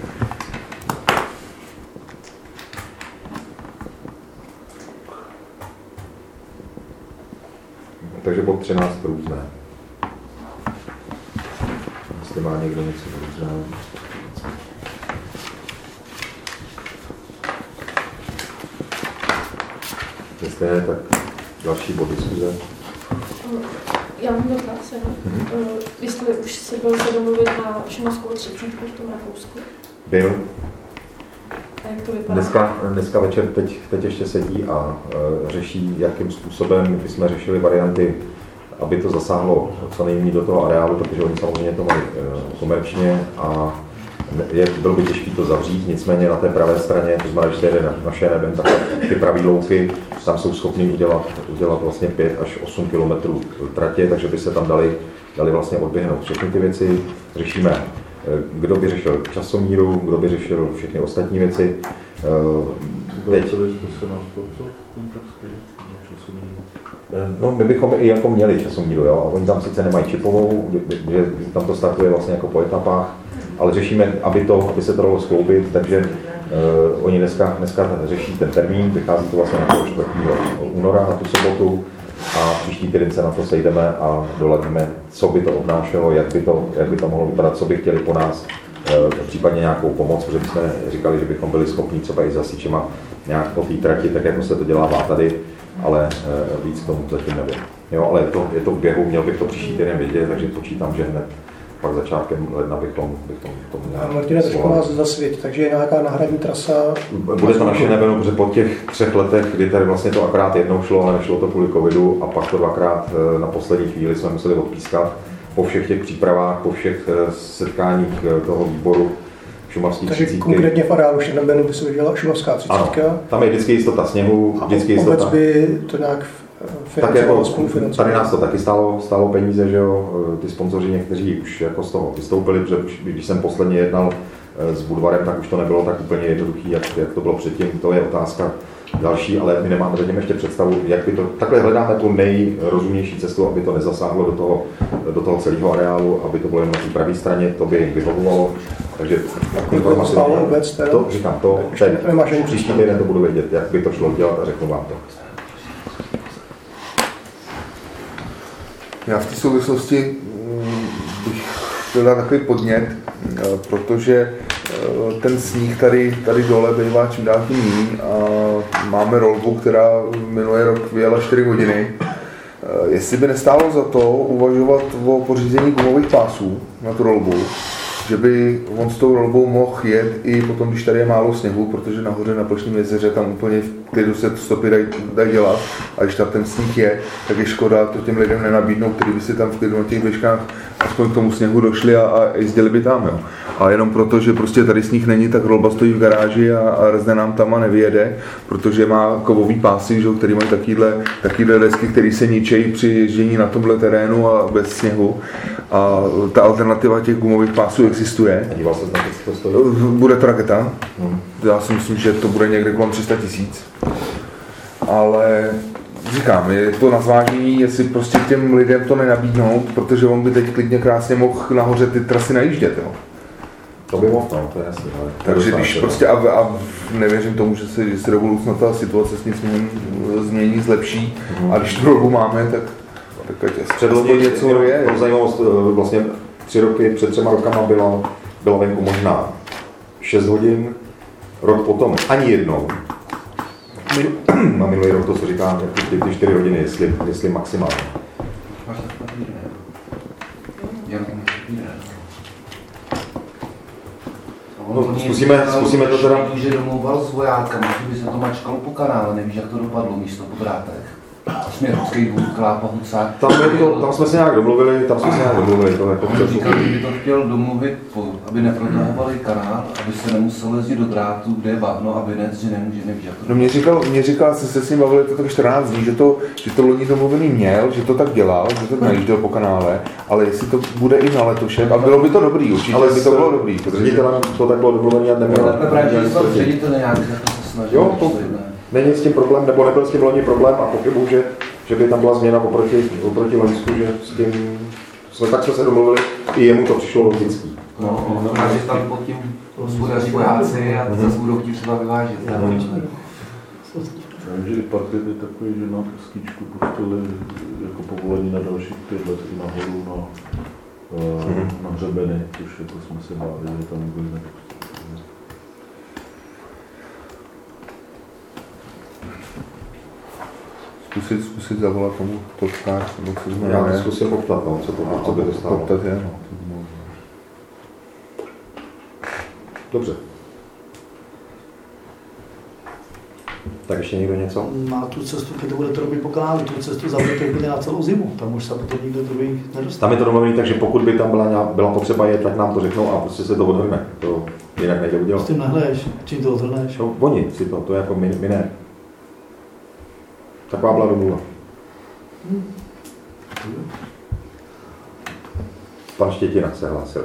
Takže bod 13 různé. Jestli má někdo něco různého. Jestli ne, tak další bod diskuze. Já mám dotaz, jestli už se byl se domluvit na šumavskou 30 v tom Rakousku. Byl. A jak to vypadá? Dneska večer teď ještě sedí a řeší, jakým způsobem bychom řešili varianty, aby to zasáhlo co nejméně do toho areálu, protože oni samozřejmě to mají komerčně a bylo by těžké to zavřít, nicméně na té pravé straně, to znamená, že jde naše nebem, tak ty pravý louky, tam jsou schopni udělat vlastně 5 až 8 km tratě, takže by se tam dali vlastně odběhnout. Všechny ty věci řešíme. Kdo by řešil časomíru, kdo by řešil všechny ostatní věci. No, my bychom i jako měli časomíru, jo. Oni tam sice nemají čipovou, že tam to startuje vlastně jako po etapách, ale řešíme, aby se to dalo skloubit, takže oni dneska řeší ten termín, vychází to vlastně na 4. února na tu sobotu a příští týden se na to sejdeme a doladíme, co by to obnášelo, jak by to mohlo vypadat, co by chtěli po nás, případně nějakou pomoc, protože bychom říkali, že bychom byli schopni třeba i s hasičema nějak po té trati, tak jako se to dělává tady, ale víc k tomu zatím nevím. Jo, ale je to v běhu, měl bych to příští týden vědět, takže počítám, že hned pak začátkem ledna bychom to měli. Martina, trošku nás zasvěť, takže je nějaká náhradní trasa? Bude to naše nebe, protože po těch 3 letech, kdy tady vlastně to akorát jednou šlo, ale nešlo to kvůli covidu a pak to 2krát na poslední chvíli jsme museli odpískat. Po všech těch přípravách, po všech setkáních toho výboru šumavský 30. Takže konkrétně v areálu Šenebenu by se vydělala šumavská 30. Ano, tam je vždycky jistota sněhu, vždycky jistota. Obec by to nějak financovala, spolufinancovalo. Tady nás to taky stálo peníze, že jo, ty sponzoři někteří už jako z toho vystoupili, protože když jsem posledně jednal s Budvarem, tak už to nebylo tak úplně jednoduchý, jak to bylo předtím, to je otázka další, ale my nemáme zatím ještě představu, jak by to, takhle hledáme tu nejrozumnější cestu, aby to nezasáhlo do toho celého areálu, aby to bylo jen na té pravé straně, to by vyhovovalo. Takže informace to říkám, příští týden to budu vědět, jak by to šlo dělat a řeknu vám to. Já v té souvislosti bych chtěl dát takový podnět, protože ten sníh tady dole bývá čím dál tím méně a máme rolbu, která minulý rok vyjela 4 hodiny. Jestli by nestálo za to uvažovat o pořízení gumových pásů na tu rolbu, že by on s tou rolbou mohl jet i potom, když tady je málo sněhu, protože nahoře na Plošném jezeře tam úplně v klidu se stopy dají dělat a když tam ten sníh je, tak je škoda to těm lidem nenabídnout, kteří by si tam v klidu na těch běžkách aspoň k tomu sněhu došli a jezdili by tam. Jo. A jenom proto, že prostě tady sníh není, tak rolba stojí v garáži a rezne nám tam a nevyjede, protože má kovový pásy, že, který mají takovýhle desky, které se ničejí při ježdění na tomhle terénu a bez sněhu. A ta alternativa těch gumových pásů existuje. Díval se na to stojí? Bude to raketa. Já si myslím, že to bude někde kolem 300 000. Ale říkám, je to na zvážení, jestli prostě těm lidem to nenabídnout, protože on by teď klidně krásně mohl nahoře ty trasy najíždět. Jo. To by mohl, no, to je jasný. Takže když prostě, a nevěřím tomu, že se do budoucna ta situace s nicmím změní, zlepší, a když tu dobu máme, tak předloni něco je. Pro zajímavost, vlastně 3 roky, před 3 rokama bylo venku možná 6 hodin, rok potom ani jednou. Na minulý rok to, co říkám, ty 4 hodiny, jestli maximálně. No, zkusíme to teda. Že domlouval s vojákama, že by se to mačkalo po kanále, nevíš, jak to dopadlo místo po drátech. Směrovský dvůr, Klápa, Hucák. Tam jsme se nějak domluvili, to jako on říkal, že by to chtěl domluvit, aby neprotahovali kanál, aby se nemusel jezdit do drátu, kde je bahno, aby že nemůže, nevíš, jak to No mě říkal, se s ním bavili to tak 14 dní, že to loni domluvený měl, že to tak dělal, že to najížděl po kanále, ale jestli to bude i na letošek, a bylo by to dobrý, určitě ale by to bylo dobrý. Protože to tak bylo domluvený a nemělo. Ředitel nějak se snažil. Jo, není s tím problém, nebo nebyl s tím loni problém a pochybuju, že by tam byla změna oproti loňsku, že s tím jsme se domluvili, i jemu to přišlo logický. No, a že tam pod tím hospodaří vojáci a zase budou chtít třeba vyvážet. Takže i pak je takový, že na skýčku pustili jako povolení na dalších 5 let i nahoru na hřebeny, což jako jsme se báli, že tam vůbec nepustili. Zkusit zavolat tomu Točkář, nebo co jsme já zkusím poptat, no, co by to stálo. Poptat je, no. Dobře. Tak ještě někdo něco? Na tu cestu, když to budete robit po kanálu, tu cestu zavřete úplně na celou zimu, tam už se potom nikdo druhý nedostane. Tam je to domluvené, takže pokud by tam byla potřeba jet, tak nám to řeknou a prostě se to odhrne. To jinak nejde udělat. S tím nehleješ, čím to odhrneš? No, oni si to jako my ne. Taková byla domluva. Pan Štětina se hlásil.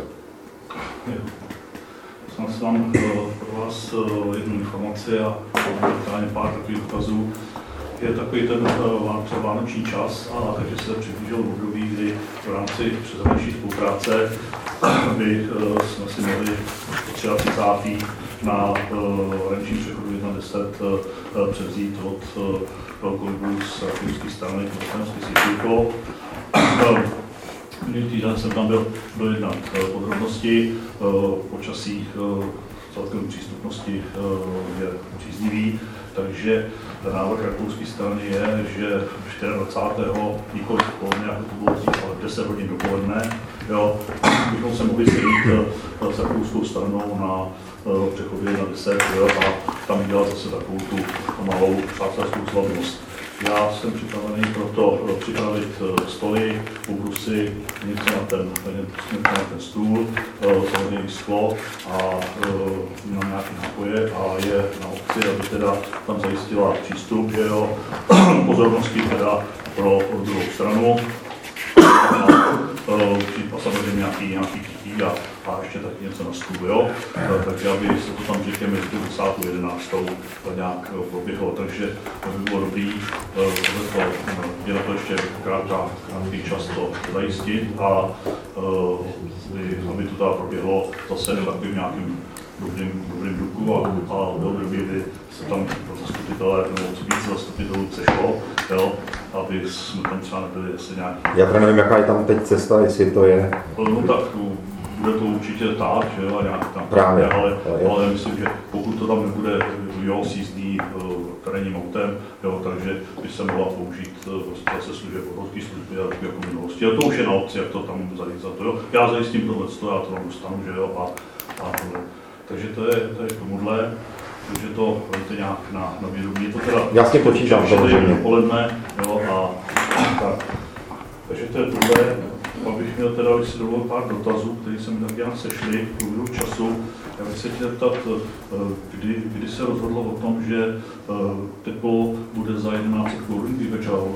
Jsem si vám pro vás jednu informaci a pár takových dotazů. Je takový ten vánoční čas, a takže se přiblížil období, kdy v rámci přeshraniční spolupráce by jsme si mohli 33. na hraničním přechodu 1.10 převzít od kolegů z rakouské strany Konstantinské Sýpilko. Minulý týden jsem tam byl dojednat podrobnosti, počasí celkem přístupnosti je příznivý, takže návrh rakouské strany je, že 24. nikoli dopoledne, jako to bylo dřív, ale 10 hodin dopoledne, bychom se mohli sejít s rakouskou stranou na přechodě na 10 a tam dělat zase takovou tu malou přátelskou slavnost. Já jsem připravený pro to připravit stoly, ubrusy, něco na ten stůl, samozřejmě sklo a na nějaké nápoje a je na obci, aby teda tam zajistila přístup, že jo, pozornosti teda pro druhou stranu. A samozřejmě nějaký pití a ještě taky něco na stůl, jo. Takže aby se to tam řekněme 10.11. nějak proběhlo, takže by bylo dobrý dělat to ještě krátký čas to zajistit a aby to teda proběhlo zase v takovým nějakým dobrým duchu a bylo dobrý, by se tam zastupitelé nebo více zastupitelů sešlo, aby jsme tam třeba nebyli asi nějaký. Já teda nevím, jaká je tam teď cesta, jestli to je. No tak bude to určitě tak, že jo, a nějak tam právě, ale myslím, že pokud to tam nebude s jízdí terénním autem, jo, takže by se mohla použít zase služeb horské služby a jako v minulosti. A to už je na obci, jak to tam zajistit. Jo. Já zajistím tohle, já to tam dostanu, že jo, a tohle. Takže to je k tomuhle. Takže to budete nějak na vědomí. Je to teda jasně počítám, samozřejmě. Dopoledne, jo, a tak. Takže to je tohle. Pak bych měl teda, když si dovolil pár dotazů, které se mi tak nějak sešly v průběhu času. Já bych se chtěl zeptat, kdy se rozhodlo o tom, že teplo bude za 11 korun gigajoule?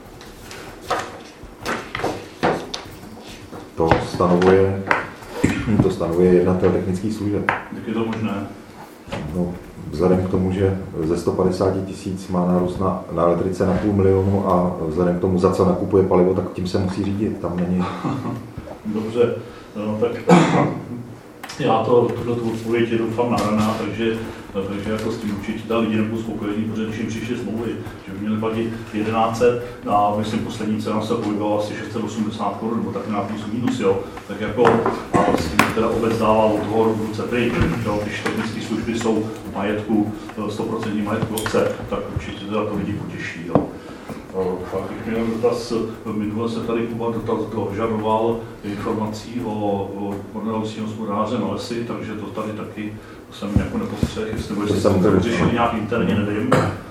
To stanovuje jednatel technických služeb. Jak je to možné? No, vzhledem k tomu, že ze 150 000 má nárůst na elektrice na 500 000 a vzhledem k tomu, za co nakupuje palivo, tak tím se musí řídit, tam není. Dobře, no, tak já tuto odpověď doufám nahraná, takže jako s tím určitě ta lidi nebudou spokojení, protože když jim přišli smlouvy, že by měli platit 1100 a myslím poslední cena se pohybovala asi 680 korun, nebo tak nějaký minus, jo, tak jako a s tím teda obec dává od toho v ruce pryč, jo, když technické služby jsou v majetku, 100% majetku obce, tak určitě teda to lidi potěší, jo. Pak bych měl dotaz, minule se tady Kuba dožadoval informací o morneloucí hospodáře na lesy, takže to tady taky jsem jako nepostřeh, jestli jsme to vyřešili nějak interně, nevím.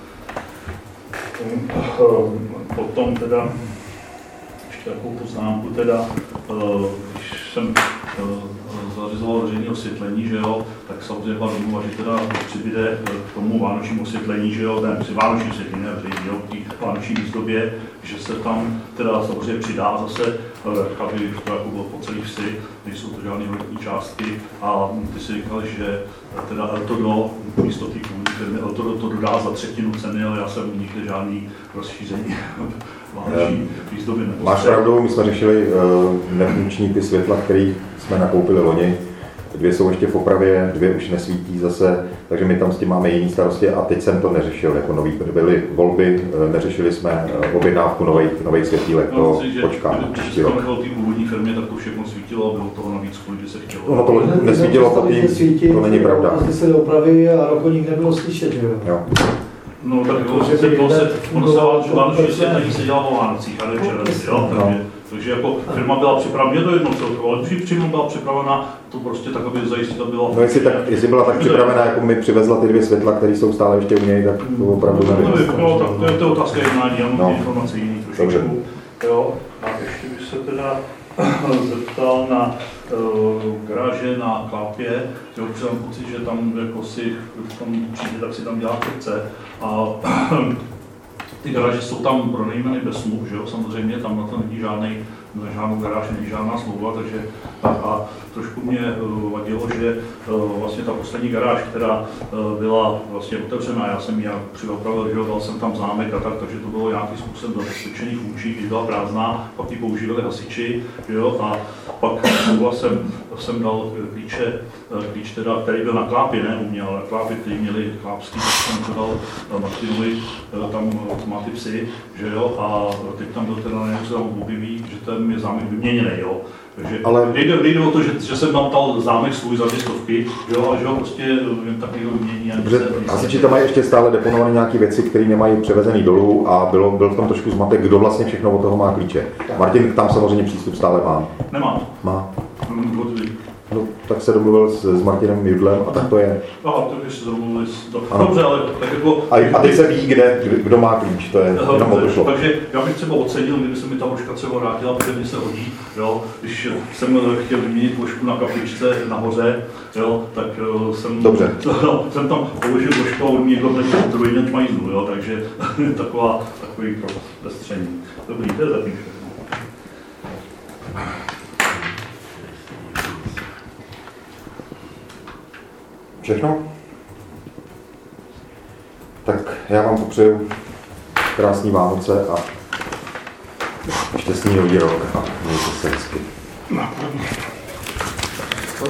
Potom teda, ještě takovou poznámku teda, když jsem zařizoval veřejné osvětlení, že jo, tak samozřejmě byla domluva, že teda přibyde k tomu vánočnímu osvětlení, že jo, při vánoční osvětlení, ne veřejný, jo, k vánoční výzdobě, že se tam teda samozřejmě přidá zase, aby to jako bylo po celý vsi, nejsou to žádné velké částky a ty si říkal, že teda Eltodo, místo té původní firmy Eltodo to dodá za 1/3 ceny, ale já jsem nikde žádný rozšíření vánoční výzdoby nepostřel. Máš pravdu, my jsme řešili nefunkční ty světla, které jsme nakoupili loni. 2 jsou ještě v opravě, 2 už nesvítí zase, takže my tam s tím máme jiný starosti a teď jsem to neřešil jako nový. Byly volby, neřešili jsme objednávku nových světílek, to počká příští rok. Když to té původní firmě, tak to všechno svítilo a bylo toho navíc, kolik se chtělo. No to nesvítilo pod tím, to není pravda. To se do opravy a rokoník nebylo slyšet, že jo? No tak ono se vánoční světlení se dělalo o Vánocích a ne v červenci, jo? Takže jako firma byla připravena, mě to jedno celkově, ale firma byla připravena to prostě tak, aby zajistit, to bylo... No jestli byla tak připravená, jako mi přivezla ty 2 světla, které jsou stále ještě u něj, tak to opravdu nevím. No, tak to je otázka jednání, já mám informace jiný trošičku. Jo, a ještě bych se teda zeptal na garáže na Klápě, jo, protože mám pocit, že tam jako si tam přijde, tak si tam dělá, co chce. A ty garáže jsou tam pronajímány bez smluv, že jo, samozřejmě, tam na to není žádnou garáž, není žádná smlouva, takže a trošku mě vadilo, že vlastně ta poslední garáž, která byla vlastně otevřená, já jsem ji připravil, že dal jsem tam zámek a tak, takže to bylo nějakým způsobem zabezpečený funkční, když byla prázdná, pak ji používali hasiči, jo, a pak jsem dal klíč teda, který byl na Klápě, ne u mě, ale na Klápě, který měli klápský, tak jsem to dal Martinovi, tam má ty psy, že jo, a teď tam byl teda nějak se tam objeví, že ten je zámek vyměněný, jo. Takže ale nejde o to, že jsem tam dal zámek svůj za 2 stovky, jo, a že ho prostě jen tak někdo vymění. Hasiči tam mají ještě stále deponované nějaké věci, které nemají převezený dolů a byl v tom trošku zmatek, kdo vlastně všechno od toho má klíče. Martin tam samozřejmě přístup stále má. Nemá. Má. No, tak se domluvil s Martinem Judlem a tak to je. Aha, to když se domluvili dobře, ale tak jako... A teď se ví, kdo má klíč, to je jenom o to šlo. Takže já bych třeba ocenil, kdyby se mi ta ložka třeba vrátila, protože mi se hodí, jo. Když jsem chtěl vyměnit ložku na kapličce nahoře, jo, tak jsem... Dobře. Jsem tam položil ložku a on někdo hledil druhý den čmajznu, jo, takže takový krok zestření. Dobrý, to je zatím všechno. Všechno? Tak já vám popřeju krásný Vánoce a šťastný nový rok a mějte se hezky.